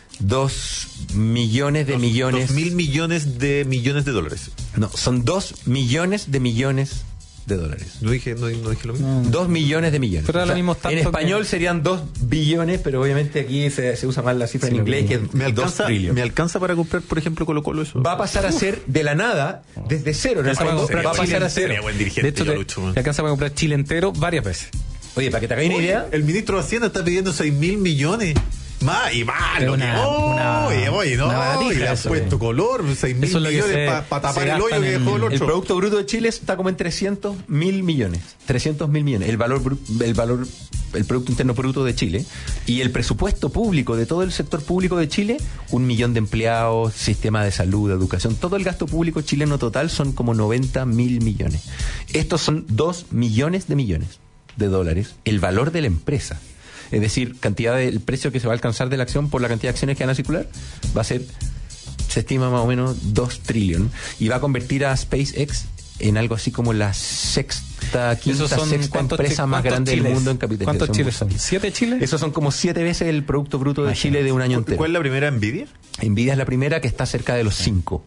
dos millones de Dos- millones. Dos mil millones de millones de dólares. No, son dos millones de millones de dólares. No dije, no, no dije lo mismo. Dos millones de millones. Pero da lo mismo tanto en español que- serían dos billones, pero obviamente aquí se, se usa más la cifra Sí, en inglés, lo que mismo. es ¿Me dos alcanza, trillones. ¿Me alcanza para comprar, por ejemplo, Colo Colo eso? Va a pasar a ser de la nada, desde cero. En el Alcanza para fondo, comprar va a pasar Chile a ser. Sería buen dirigente, De hecho, yo, te, Lucho, man. te alcanza para comprar Chile entero varias veces. Oye, para que te hagáis una Oye, idea, el ministro de Hacienda está pidiendo seis mil millones. Más y más. Es Lo una- que, una- oye, oye, no, una baratija y le han eso, puesto eh. color, seis mil Eso es lo que millones se- para tapar se el hoyo gastan que en- dejó el el otro. Producto Bruto de Chile está como en trescientos mil millones. trescientos mil millones. El valor, bru- el valor, el Producto Interno Bruto de Chile. Y el presupuesto público de todo el sector público de Chile, un millón de empleados, sistema de salud, de educación. Todo el gasto público chileno total son como noventa mil millones. Estos son dos millones de millones de dólares. El valor de la empresa. Es decir, cantidad del precio que se va a alcanzar de la acción por la cantidad de acciones que van a circular, va a ser, se estima más o menos dos trillones. Y va a convertir a SpaceX en algo así como la sexta, quinta, Esos son sexta ¿cuántos empresa chi- más cuántos grande del chiles? mundo en capitalización. ¿Cuántos chiles son? bursátil. ¿Siete chiles? Esos son como siete veces el Producto Bruto de Imagínate. Chile de un año entero. ¿Cuál es la primera Nvidia? Nvidia es la primera, que está cerca de los cinco.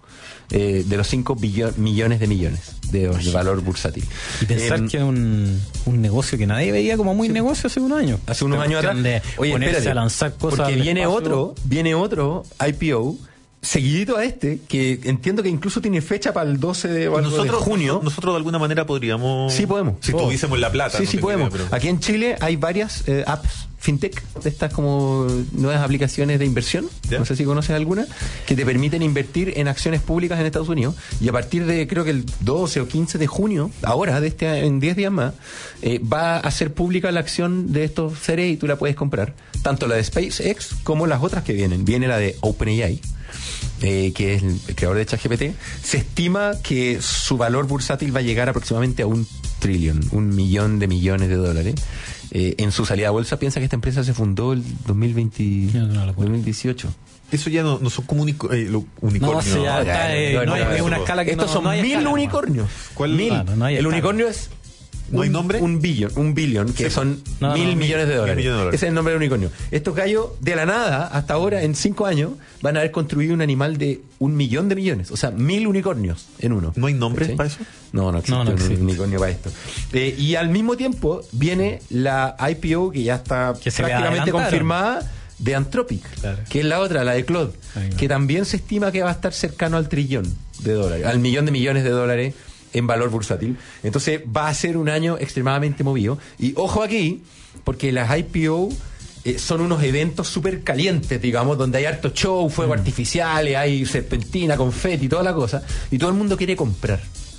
eh, de los cinco millones de millones de, de valor bursátil. Y pensar eh, que es un, un negocio que nadie veía como muy sí. negocio hace unos años. Hace unos años atrás. De Oye, espérate, a lanzar cosas porque viene espacio. otro, viene otro I P O seguidito a este, que entiendo que incluso tiene fecha para el doce de, nosotros, de junio. Nosotros de alguna manera podríamos... Sí, podemos. Si oh. tuviésemos la plata. Sí, no sí, podemos. Idea, pero... Aquí en Chile hay varias eh, apps fintech, de estas como nuevas aplicaciones de inversión, ¿ya? No sé si conoces alguna, que te permiten invertir en acciones públicas en Estados Unidos, y a partir de creo que el doce o quince de junio, ahora, de este en diez días más, eh, va a ser pública la acción de estos seres y tú la puedes comprar, tanto la de SpaceX como las otras que vienen. Viene la de OpenAI, Eh, que es el, el creador de ChatGPT. Se estima que su valor bursátil va a llegar aproximadamente a un trillón, un millón de millones de dólares. Eh, en su salida a bolsa, piensa que esta empresa se fundó el dos mil veinte, no, no, dos mil dieciocho. Eso ya no, no son como unico, eh, unicornios. No, sí, ya, está, eh, no, no, hay una escala que estos no, son no hay mil escala, unicornios. ¿Cuál? Mil. Claro, no hay el escala. unicornio es ¿No hay un, nombre? Un billón, un billón, que sí, son no, mil no, millones de dólares. Mil millones de dólares. Ese es el nombre del unicornio. Estos gallos, de la nada, hasta ahora, en cinco años, van a haber construido un animal de un millón de millones. O sea, mil unicornios en uno. ¿No hay nombre ¿sí? para eso? No, no existe, no, no existe. un unicornio para esto. Eh, y al mismo tiempo, viene la I P O, que ya está que prácticamente confirmada, de Anthropic, claro. que es la otra, la de Claude, Ahí que va. también se estima que va a estar cercano al trillón de dólares, al millón de millones de dólares en valor bursátil. Entonces va a ser un año extremadamente movido. Y ojo aquí, porque las I P O eh, son unos eventos súper calientes, digamos, donde hay harto show, fuegos mm. artificiales, hay serpentina, confeti, toda la cosa, y todo el mundo quiere comprar.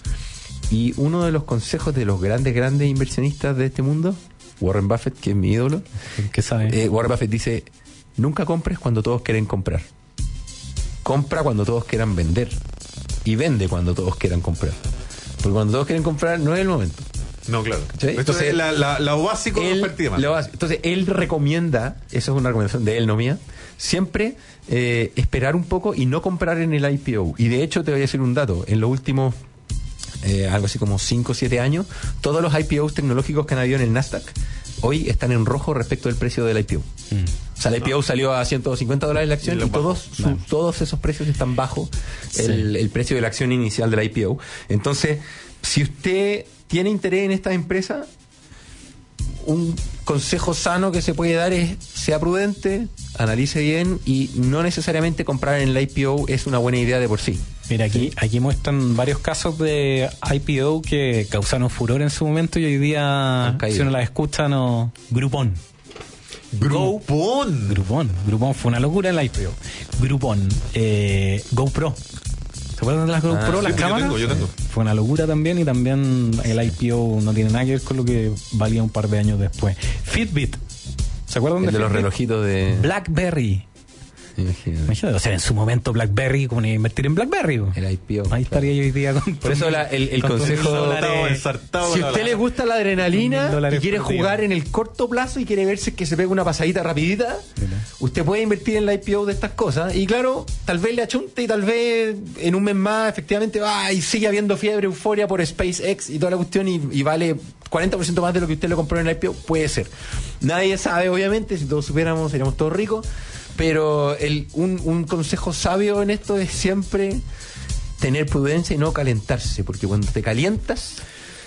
Y uno de los consejos de los grandes, grandes inversionistas de este mundo, Warren Buffett, que es mi ídolo, ¿qué sabe? Eh, Warren Buffett dice: nunca compres cuando todos quieren comprar. Compra cuando todos quieran vender. Y vende cuando todos quieran comprar. Porque cuando todos quieren comprar no es el momento. No, claro. ¿Sí? Esto Entonces, es la, la, la básico él, de lo básico. Entonces, él recomienda, eso es una recomendación de él, no mía, siempre eh, esperar un poco y no comprar en el I P O. Y de hecho, te voy a decir un dato. En los últimos, eh, algo así como cinco o siete años, todos los I P Os tecnológicos que han habido en el Nasdaq hoy están en rojo respecto del precio del I P O. Mm. O sea, el I P O salió a ciento cincuenta dólares la acción y, y todos, su, todos esos precios están bajo sí. el, el precio de la acción inicial del I P O. Entonces, si usted tiene interés en estas empresas, un consejo sano que se puede dar es: sea prudente, analice bien, y no necesariamente comprar en el I P O es una buena idea de por sí. Mira, aquí, aquí muestran varios casos de I P O que causaron furor en su momento y hoy día, si uno las escucha, no... Groupon. Groupon. Groupon. Groupon fue una locura en el I P O. Groupon. Eh, GoPro. ¿Se acuerdan de las GoPro, ah, las sí, cámaras? Yo tengo, yo tengo. Fue una locura también, y también el I P O no tiene nada que ver con lo que valía un par de años después. Fitbit. ¿Se acuerdan el de, de los Fitbit? relojitos de... BlackBerry. Imagínate. Imagínate, o sea, en su momento BlackBerry, como invertir en BlackBerry. El I P O. Ahí estaría yo hoy día con... Por eso la, el, el consejo... Dólares, si a usted le gusta la adrenalina y quiere jugar en el corto plazo y quiere verse que se pega una pasadita rapidita, mira, usted puede invertir en el I P O de estas cosas. Y claro, tal vez le achunte y tal vez en un mes más efectivamente va y sigue habiendo fiebre, euforia por SpaceX y toda la cuestión, y, y vale cuarenta por ciento más de lo que usted le compró en el I P O. Puede ser. Nadie sabe, obviamente. Si todos supiéramos, seríamos todos ricos. Pero el, un, un consejo sabio en esto es siempre tener prudencia y no calentarse, porque cuando te calientas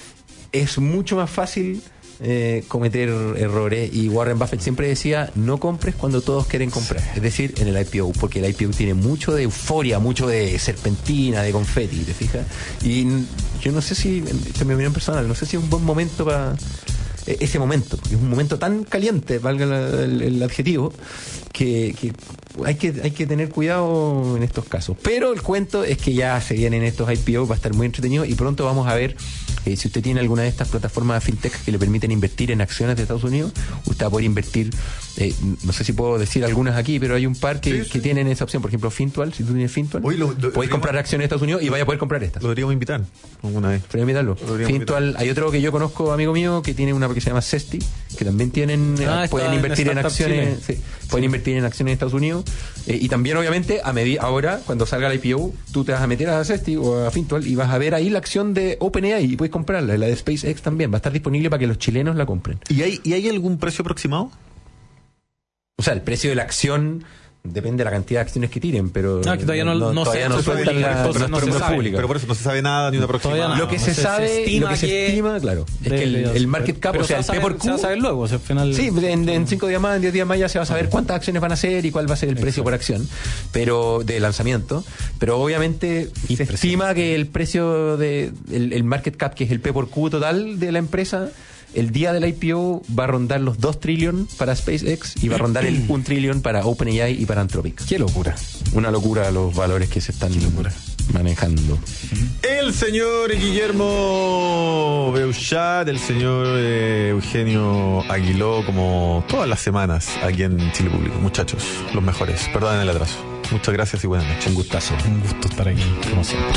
es mucho más fácil eh, cometer errores. Y Warren Buffett siempre decía: no compres cuando todos quieren comprar, es decir, en el I P O, porque el I P O tiene mucho de euforia, mucho de serpentina, de confeti, ¿te fijas? Y yo no sé si, esta es mi opinión personal, no sé si es un buen momento para... ese momento, porque es un momento tan caliente, valga la, el, el adjetivo, que, que hay que hay que tener cuidado en estos casos. Pero el cuento es que ya se vienen estos I P O, va a estar muy entretenido, y pronto vamos a ver eh, si usted tiene alguna de estas plataformas fintech que le permiten invertir en acciones de Estados Unidos. Usted va a poder invertir, eh, no sé si puedo decir algunas aquí, pero hay un par que, sí, sí. que tienen esa opción. Por ejemplo, Fintual, si tú tienes Fintual, Hoy lo, lo, podéis comprar acciones de Estados Unidos y vaya a poder comprar estas. Lo deberíamos invitar alguna vez. Podríamos invitarlo. Fintual, invitar. Hay otro que yo conozco, amigo mío, que tiene una que se llama Cesti, que también tienen ah, pueden invertir en, en acciones sí, pueden sí. invertir en acciones de Estados Unidos, eh, y también obviamente a medida ahora cuando salga el I P O tú te vas a meter a Cesti o a Fintual y vas a ver ahí la acción de OpenAI y puedes comprarla. La de SpaceX también va a estar disponible para que los chilenos la compren. ¿Y hay, y hay algún precio aproximado? O sea, el precio de la acción Depende de la cantidad de acciones que tiren, pero Ah, que todavía no- no todavía se- no se sueltan publica, la entonces no, no no se es sabe. pública. Pero por eso no se sabe nada ni una Todavía aproximada. no. Lo que se, Se- se sabe, estima lo que se que- estima, claro, es que el, el market cap, pero o sea, el se va P a por saber- se va a Q. saber luego, o sea, al final. Sí, en, en cinco días más, en diez días más ya se va a saber cuántas acciones van a ser y cuál va a ser el precio Exacto. por acción, pero de lanzamiento. Pero obviamente se estima que el precio de el, el market cap, que es el P por Q total de la empresa, el día del I P O va a rondar los dos trillón para SpaceX y va a rondar el un trillón para OpenAI y para Anthropic. Qué locura. Una locura los valores que se están manejando. El señor Guillermo Beuchat, el señor eh, Eugenio Aguiló, como todas las semanas aquí en Chile Público. Muchachos, los mejores. Perdonen el atraso. Muchas gracias y buenas noches. Un gustazo. Un gusto estar aquí, como siempre.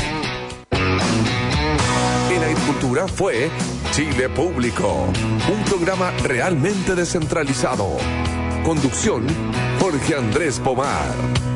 En Agricultura fue Chile Público, un programa realmente descentralizado. Conducción, Jorge Andrés Pomar.